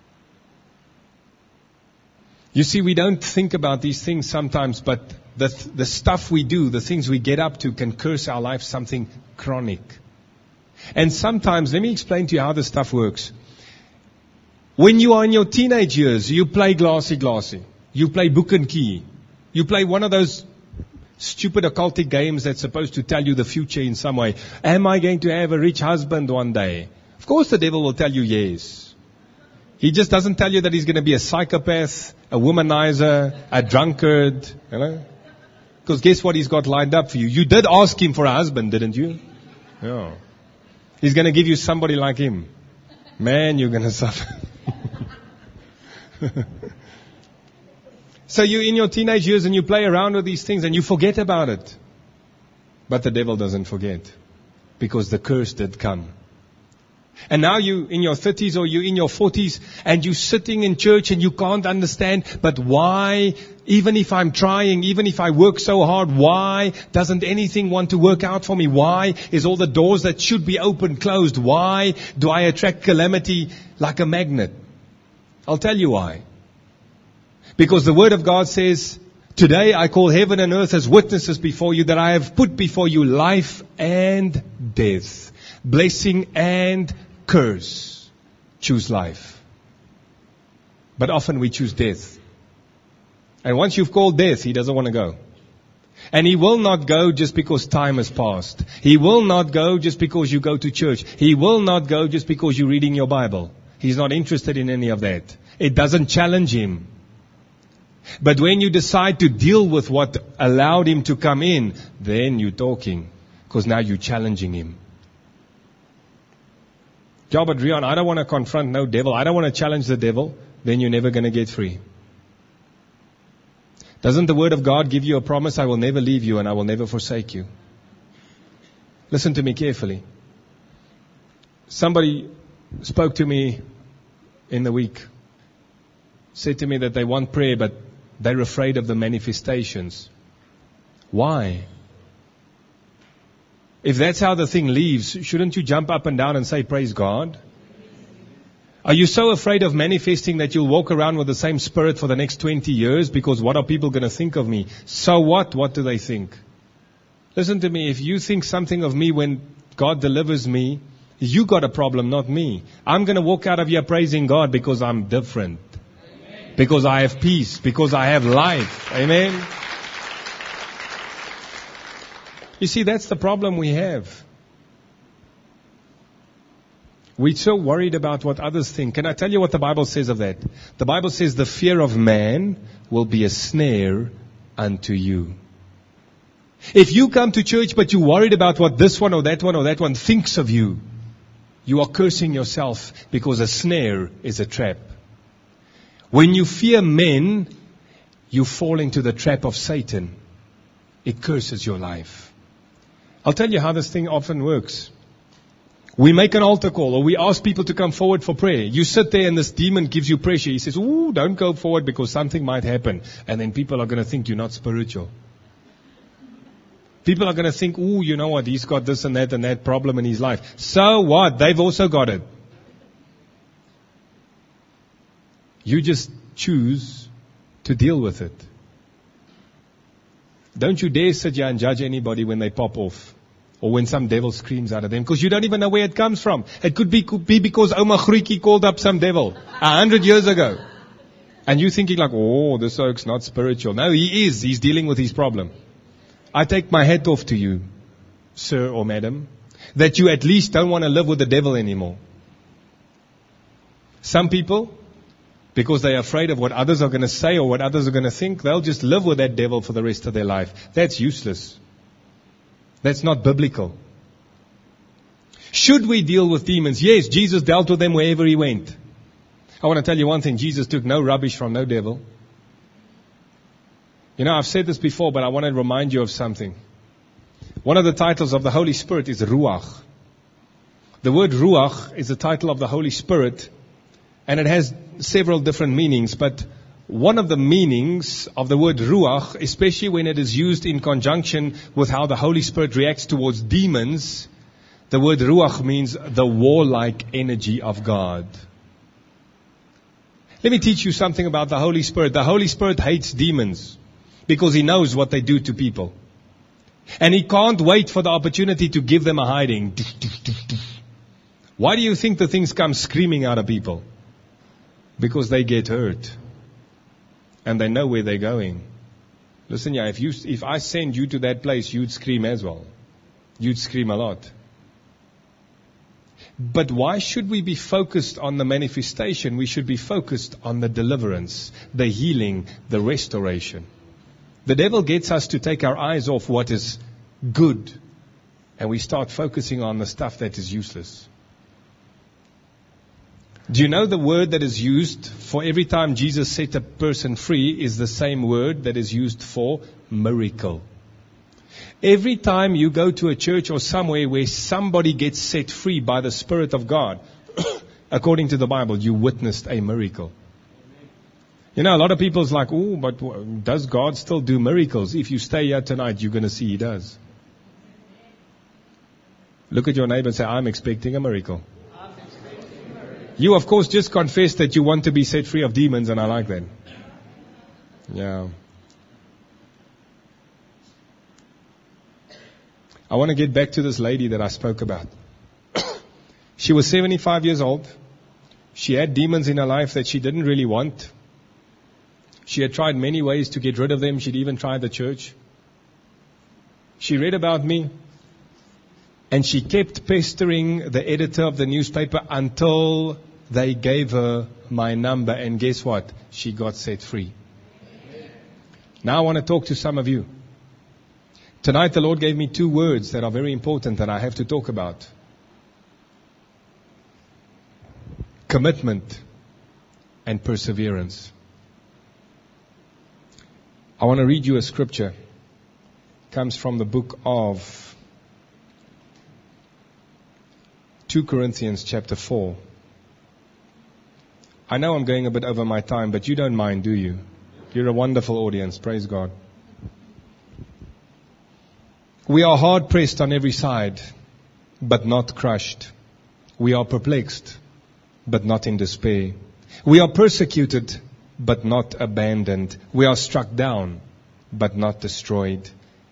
You see, we don't think about these things sometimes, but the, the stuff we do, the things we get up to can curse our life something chronic. And sometimes, let me explain to you how this stuff works. When you are in your teenage years, you play glassy glassy. You play book and key. You play one of those stupid occultic games that's supposed to tell you the future in some way. Am I going to have a rich husband one day? Of course the devil will tell you yes. He just doesn't tell you that he's going to be a psychopath, a womanizer, a drunkard, you know? Because guess what he's got lined up for you? You did ask him for a husband, didn't you? Yeah. He's going to give you somebody like him. Man, you're going to suffer. So you're in your teenage years and you play around with these things and you forget about it. But the devil doesn't forget. Because the curse did come. And now you in your thirties or you in your forties and you're sitting in church and you can't understand, but why, even if I'm trying, even if I work so hard, why doesn't anything want to work out for me? Why is all the doors that should be open closed? Why do I attract calamity like a magnet? I'll tell you why. Because the Word of God says, today I call heaven and earth as witnesses before you that I have put before you life and death, blessing and curse. Choose life. But often we choose death. And once you've called death, he doesn't want to go. And he will not go just because time has passed. He will not go just because you go to church. He will not go just because you're reading your Bible. He's not interested in any of that. It doesn't challenge him. But when you decide to deal with what allowed him to come in, then you're talking. Because now you're challenging him. Yeah, but Rion, I don't want to confront no devil. I don't want to challenge the devil. Then you're never going to get free. Doesn't the Word of God give you a promise? I will never leave you and I will never forsake you. Listen to me carefully. Somebody spoke to me in the week. Said to me that they want prayer, but they're afraid of the manifestations. Why? If that's how the thing leaves, shouldn't you jump up and down and say, praise God? Are you so afraid of manifesting that you'll walk around with the same spirit for the next twenty years? Because what are people going to think of me? So what? What do they think? Listen to me. If you think something of me when God delivers me, you got a problem, not me. I'm going to walk out of here praising God because I'm different. Amen. Because I have peace. Because I have life. Amen. You see, that's the problem we have. We're so worried about what others think. Can I tell you what the Bible says of that? The Bible says the fear of man will be a snare unto you. If you come to church but you're worried about what this one or that one or that one thinks of you, you are cursing yourself because a snare is a trap. When you fear men, you fall into the trap of Satan. It curses your life. I'll tell you how this thing often works. We make an altar call or we ask people to come forward for prayer. You sit there and this demon gives you pressure. He says, ooh, don't go forward because something might happen. And then people are going to think you're not spiritual. People are going to think, ooh, you know what, he's got this and that and that problem in his life. So what? They've also got it. You just choose to deal with it. Don't you dare sit here and judge anybody when they pop off. Or when some devil screams out of them. Because you don't even know where it comes from. It could be, could be because Oma Grootjie called up some devil. A hundred years ago. And you're thinking like, oh, this oak's not spiritual. No, he is. He's dealing with his problem. I take my hat off to you, sir or madam, that you at least don't want to live with the devil anymore. Some people, because they're afraid of what others are going to say or what others are going to think, they'll just live with that devil for the rest of their life. That's useless. That's not biblical. Should we deal with demons? Yes, Jesus dealt with them wherever he went. I want to tell you one thing. Jesus took no rubbish from no devil. You know, I've said this before, but I want to remind you of something. One of the titles of the Holy Spirit is Ruach. The word Ruach is the title of the Holy Spirit, and it has several different meanings, but one of the meanings of the word Ruach, especially when it is used in conjunction with how the Holy Spirit reacts towards demons, the word Ruach means the warlike energy of God. Let me teach you something about the Holy Spirit. The Holy Spirit hates demons because He knows what they do to people. And He can't wait for the opportunity to give them a hiding. Why do you think the things come screaming out of people? Because they get hurt. And they know where they're going. Listen, yeah, if you, if I send you to that place, you'd scream as well. You'd scream a lot. But why should we be focused on the manifestation? We should be focused on the deliverance, the healing, the restoration. The devil gets us to take our eyes off what is good, and we start focusing on the stuff that is useless. Do you know the word that is used for every time Jesus set a person free is the same word that is used for miracle? Every time you go to a church or somewhere where somebody gets set free by the Spirit of God, according to the Bible, you witnessed a miracle. You know, a lot of people's like, oh, but does God still do miracles? If you stay here tonight, you're going to see He does. Look at your neighbor and say, I'm expecting a miracle. You, of course, just confess that you want to be set free of demons, and I like that. Yeah. I want to get back to this lady that I spoke about. She was seventy-five years old. She had demons in her life that she didn't really want. She had tried many ways to get rid of them. She'd even tried the church. She read about me. And she kept pestering the editor of the newspaper until they gave her my number. And guess what? She got set free. Now I want to talk to some of you. Tonight the Lord gave me two words that are very important that I have to talk about. Commitment and perseverance. I want to read you a scripture. It comes from the book of Second Corinthians chapter four. I know I'm going a bit over my time, but you don't mind, do you? You're a wonderful audience. Praise God. We are hard pressed on every side, but not crushed. We are perplexed, but not in despair. We are persecuted, but not abandoned. We are struck down, but not destroyed.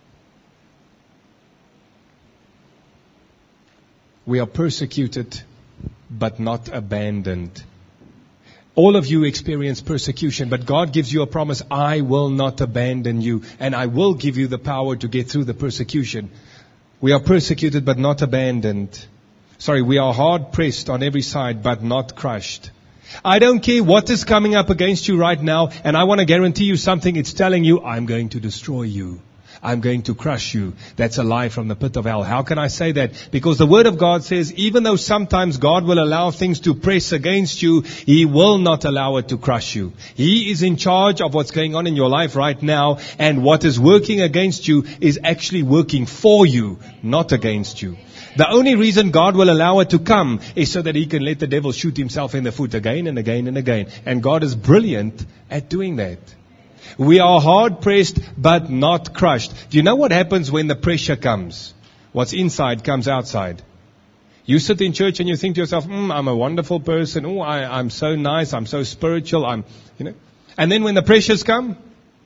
We are persecuted, but not abandoned. All of you experience persecution, but God gives you a promise, I will not abandon you, and I will give you the power to get through the persecution. We are persecuted, but not abandoned. Sorry, we are hard pressed on every side, but not crushed. I don't care what is coming up against you right now, and I want to guarantee you something. It's telling you, I'm going to destroy you. I'm going to crush you. That's a lie from the pit of hell. How can I say that? Because the Word of God says, even though sometimes God will allow things to press against you, He will not allow it to crush you. He is in charge of what's going on in your life right now, and what is working against you is actually working for you, not against you. The only reason God will allow it to come is so that He can let the devil shoot himself in the foot again and again and again. And God is brilliant at doing that. We are hard pressed, but not crushed. Do you know what happens when the pressure comes? What's inside comes outside. You sit in church and you think to yourself, mm, I'm a wonderful person. Oh, I, I'm so nice. I'm so spiritual. I'm, you know. And then when the pressures come,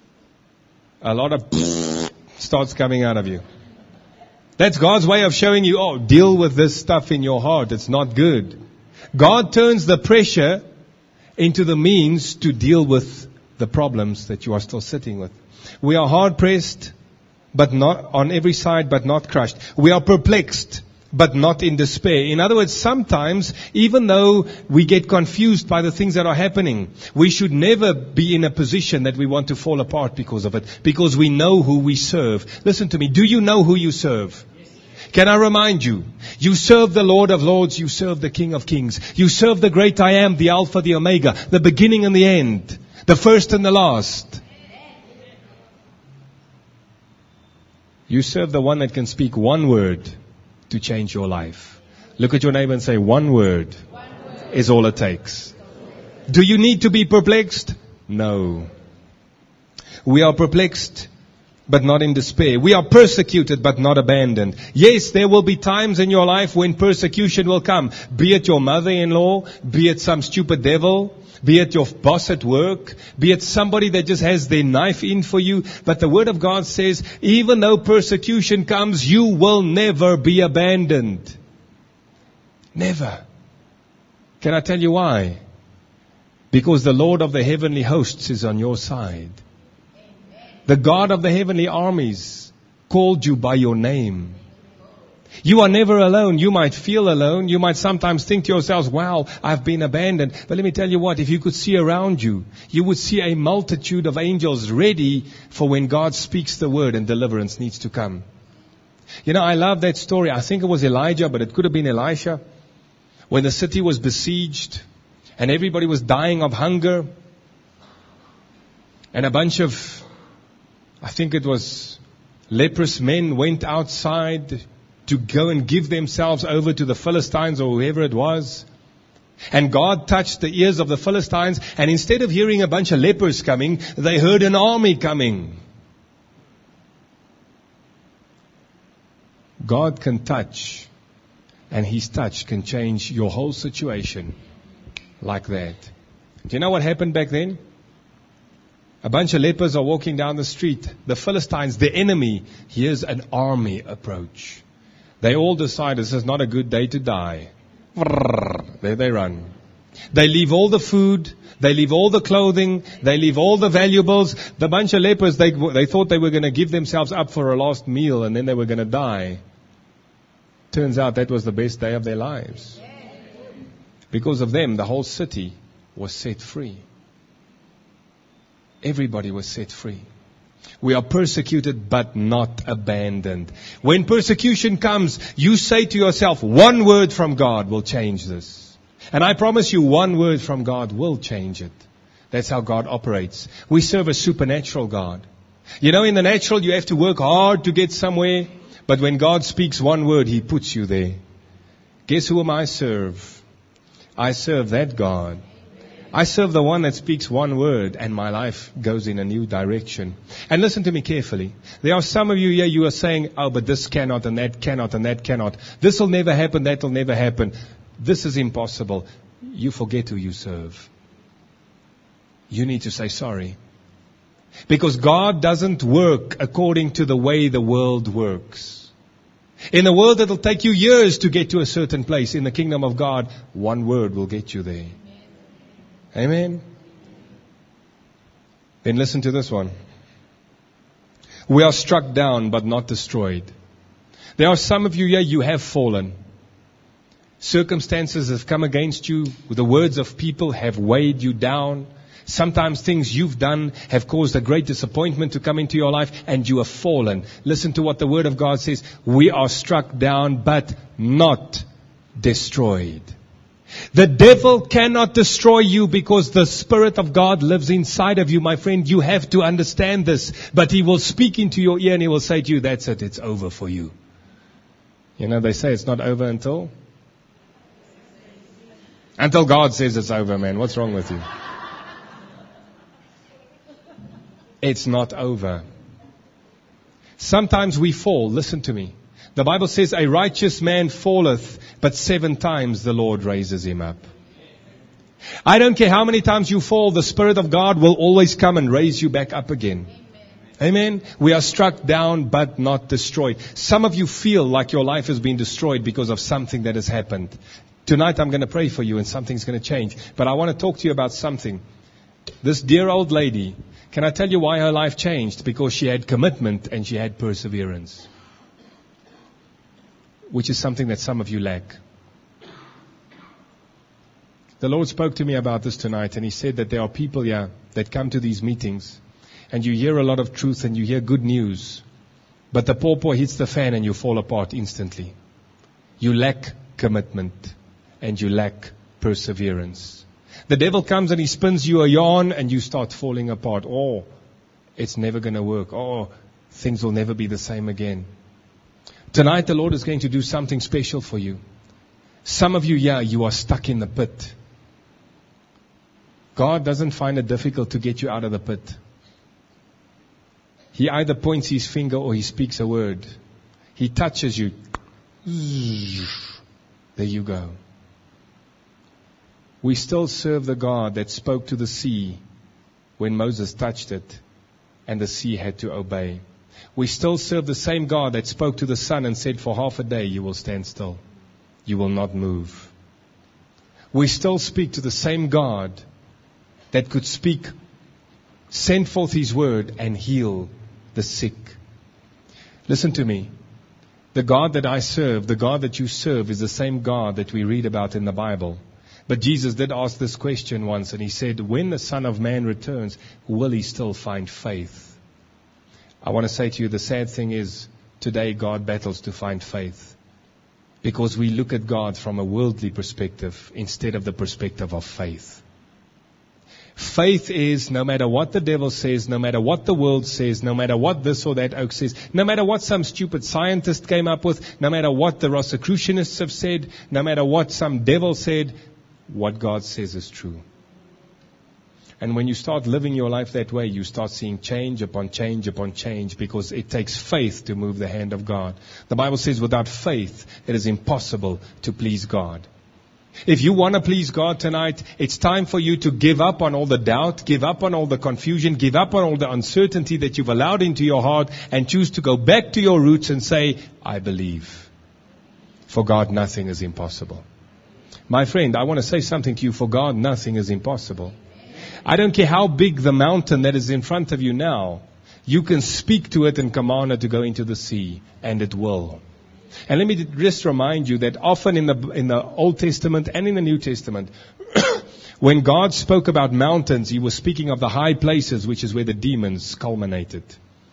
a lot of starts coming out of you. That's God's way of showing you, oh, deal with this stuff in your heart. It's not good. God turns the pressure into the means to deal with the problems that you are still sitting with. We are hard pressed, but not on every side, but not crushed. We are perplexed, but not in despair. In other words, sometimes, even though we get confused by the things that are happening, we should never be in a position that we want to fall apart because of it, because we know who we serve. Listen to me. Do you know who you serve? Can I remind you? You serve the Lord of Lords. You serve the King of Kings. You serve the great I am, the Alpha, the Omega, the beginning and the end. The first and the last. You serve the one that can speak one word to change your life. Look at your neighbor and say, one word, one word is all it takes. Do you need to be perplexed? No. We are perplexed, but not in despair. We are persecuted, but not abandoned. Yes, there will be times in your life when persecution will come. Be it your mother-in-law, be it some stupid devil, be it your boss at work, be it somebody that just has their knife in for you. But the Word of God says, even though persecution comes, you will never be abandoned. Never. Can I tell you why? Because the Lord of the heavenly hosts is on your side. The God of the heavenly armies called you by your name. You are never alone. You might feel alone. You might sometimes think to yourselves, wow, I've been abandoned. But let me tell you what, if you could see around you, you would see a multitude of angels ready for when God speaks the word and deliverance needs to come. You know, I love that story. I think it was Elijah, but it could have been Elisha. When the city was besieged and everybody was dying of hunger, and a bunch of, I think it was leprous men went outside to go and give themselves over to the Philistines or whoever it was. And God touched the ears of the Philistines, and instead of hearing a bunch of lepers coming, they heard an army coming. God can touch, and His touch can change your whole situation like that. Do you know what happened back then? A bunch of lepers are walking down the street. The Philistines, the enemy, here's an army approach. They all decide this is not a good day to die. There they run. They leave all the food. They leave all the clothing. They leave all the valuables. The bunch of lepers, they, they thought they were going to give themselves up for a last meal and then they were going to die. Turns out that was the best day of their lives. Because of them, the whole city was set free. Everybody was set free. We are persecuted but not abandoned. When persecution comes, you say to yourself, one word from God will change this. And I promise you, one word from God will change it. That's how God operates. We serve a supernatural God. You know, in the natural, you have to work hard to get somewhere. But when God speaks one word, He puts you there. Guess whom I serve? I serve that God. I serve the one that speaks one word and my life goes in a new direction. And listen to me carefully. There are some of you here, you are saying, oh, but this cannot and that cannot and that cannot. This will never happen, that will never happen. This is impossible. You forget who you serve. You need to say sorry. Because God doesn't work according to the way the world works. In a world that will take you years to get to a certain place, in the kingdom of God, one word will get you there. Amen. Then listen to this one. We are struck down but not destroyed. There are some of you here, you have fallen. Circumstances have come against you. The words of people have weighed you down. Sometimes things you've done have caused a great disappointment to come into your life and you have fallen. Listen to what the Word of God says. We are struck down but not destroyed. The devil cannot destroy you because the Spirit of God lives inside of you, my friend. You have to understand this. But he will speak into your ear and he will say to you, that's it, it's over for you. You know, they say it's not over until? Until God says it's over, man. What's wrong with you? It's not over. Sometimes we fall. Listen to me. The Bible says a righteous man falleth, but seven times the Lord raises him up. I don't care how many times you fall, the Spirit of God will always come and raise you back up again. Amen. Amen. We are struck down but not destroyed. Some of you feel like your life has been destroyed because of something that has happened. Tonight I'm going to pray for you and something's going to change. But I want to talk to you about something. This dear old lady, can I tell you why her life changed? Because she had commitment and she had perseverance. Which is something that some of you lack. The Lord spoke to me about this tonight, and He said that there are people here that come to these meetings, and you hear a lot of truth and you hear good news, but the pawpaw hits the fan and you fall apart instantly. You lack commitment and you lack perseverance. The devil comes and he spins you a yarn and you start falling apart. Oh, it's never going to work. Oh, things will never be the same again. Tonight the Lord is going to do something special for you. Some of you, yeah, you are stuck in the pit. God doesn't find it difficult to get you out of the pit. He either points his finger or he speaks a word. He touches you. There you go. We still serve the God that spoke to the sea when Moses touched it and the sea had to obey. We still serve the same God that spoke to the sun and said, for half a day you will stand still. You will not move. We still speak to the same God that could speak, send forth his word and heal the sick. Listen to me. The God that I serve, the God that you serve, is the same God that we read about in the Bible. But Jesus did ask this question once, and he said, when the Son of Man returns, will he still find faith? I want to say to you, the sad thing is, today God battles to find faith. Because we look at God from a worldly perspective instead of the perspective of faith. Faith is no matter what the devil says, no matter what the world says, no matter what this or that oak says, no matter what some stupid scientist came up with, no matter what the Rosicrucianists have said, no matter what some devil said, what God says is true. And when you start living your life that way, you start seeing change upon change upon change, because it takes faith to move the hand of God. The Bible says without faith, it is impossible to please God. If you want to please God tonight, it's time for you to give up on all the doubt, give up on all the confusion, give up on all the uncertainty that you've allowed into your heart, and choose to go back to your roots and say, I believe. For God, nothing is impossible. My friend, I want to say something to you. For God, nothing is impossible. I don't care how big the mountain that is in front of you now. You can speak to it and command it to go into the sea, and it will. And let me just remind you that often in the in the Old Testament and in the New Testament, when God spoke about mountains, he was speaking of the high places, which is where the demons culminated.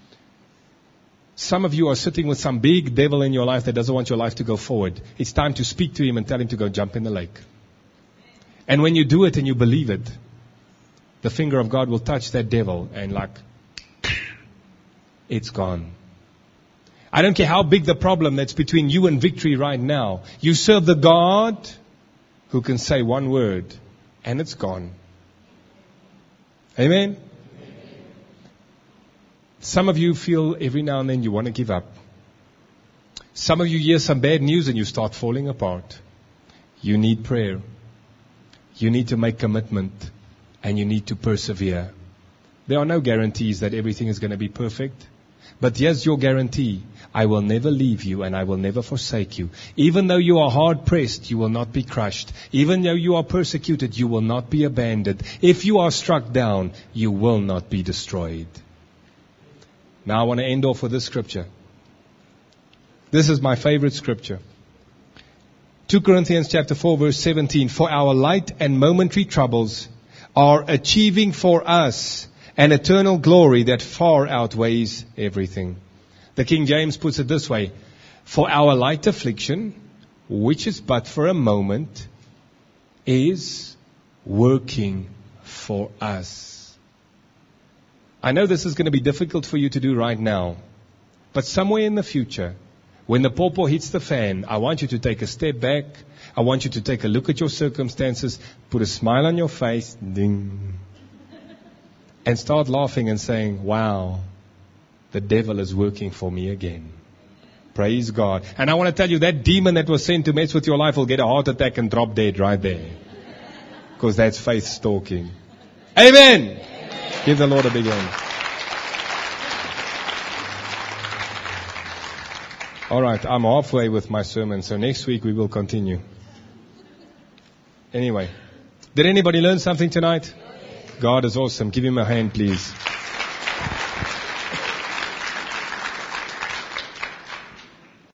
Some of you are sitting with some big devil in your life that doesn't want your life to go forward. It's time to speak to him and tell him to go jump in the lake. And when you do it and you believe it, the finger of God will touch that devil and like, it's gone. I don't care how big the problem that's between you and victory right now. You serve the God who can say one word and it's gone. Amen? Some of you feel every now and then you want to give up. Some of you hear some bad news and you start falling apart. You need prayer. You need to make commitment. And you need to persevere. There are no guarantees that everything is going to be perfect. But here's your guarantee. I will never leave you and I will never forsake you. Even though you are hard pressed, you will not be crushed. Even though you are persecuted, you will not be abandoned. If you are struck down, you will not be destroyed. Now I want to end off with this scripture. This is my favorite scripture. Second Corinthians chapter four verse seventeen. For our light and momentary troubles are achieving for us an eternal glory that far outweighs everything. The King James puts it this way. For our light affliction, which is but for a moment, is working for us. I know this is going to be difficult for you to do right now, but somewhere in the future, when the pawpaw hits the fan, I want you to take a step back. I want you to take a look at your circumstances, put a smile on your face, ding, and start laughing and saying, wow, the devil is working for me again. Praise God. And I want to tell you, that demon that was sent to mess with your life will get a heart attack and drop dead right there. Because that's faith talking. Amen. Amen. Give the Lord a big hand. All right, I'm halfway with my sermon, so next week we will continue. Anyway, did anybody learn something tonight? God is awesome. Give him a hand, please.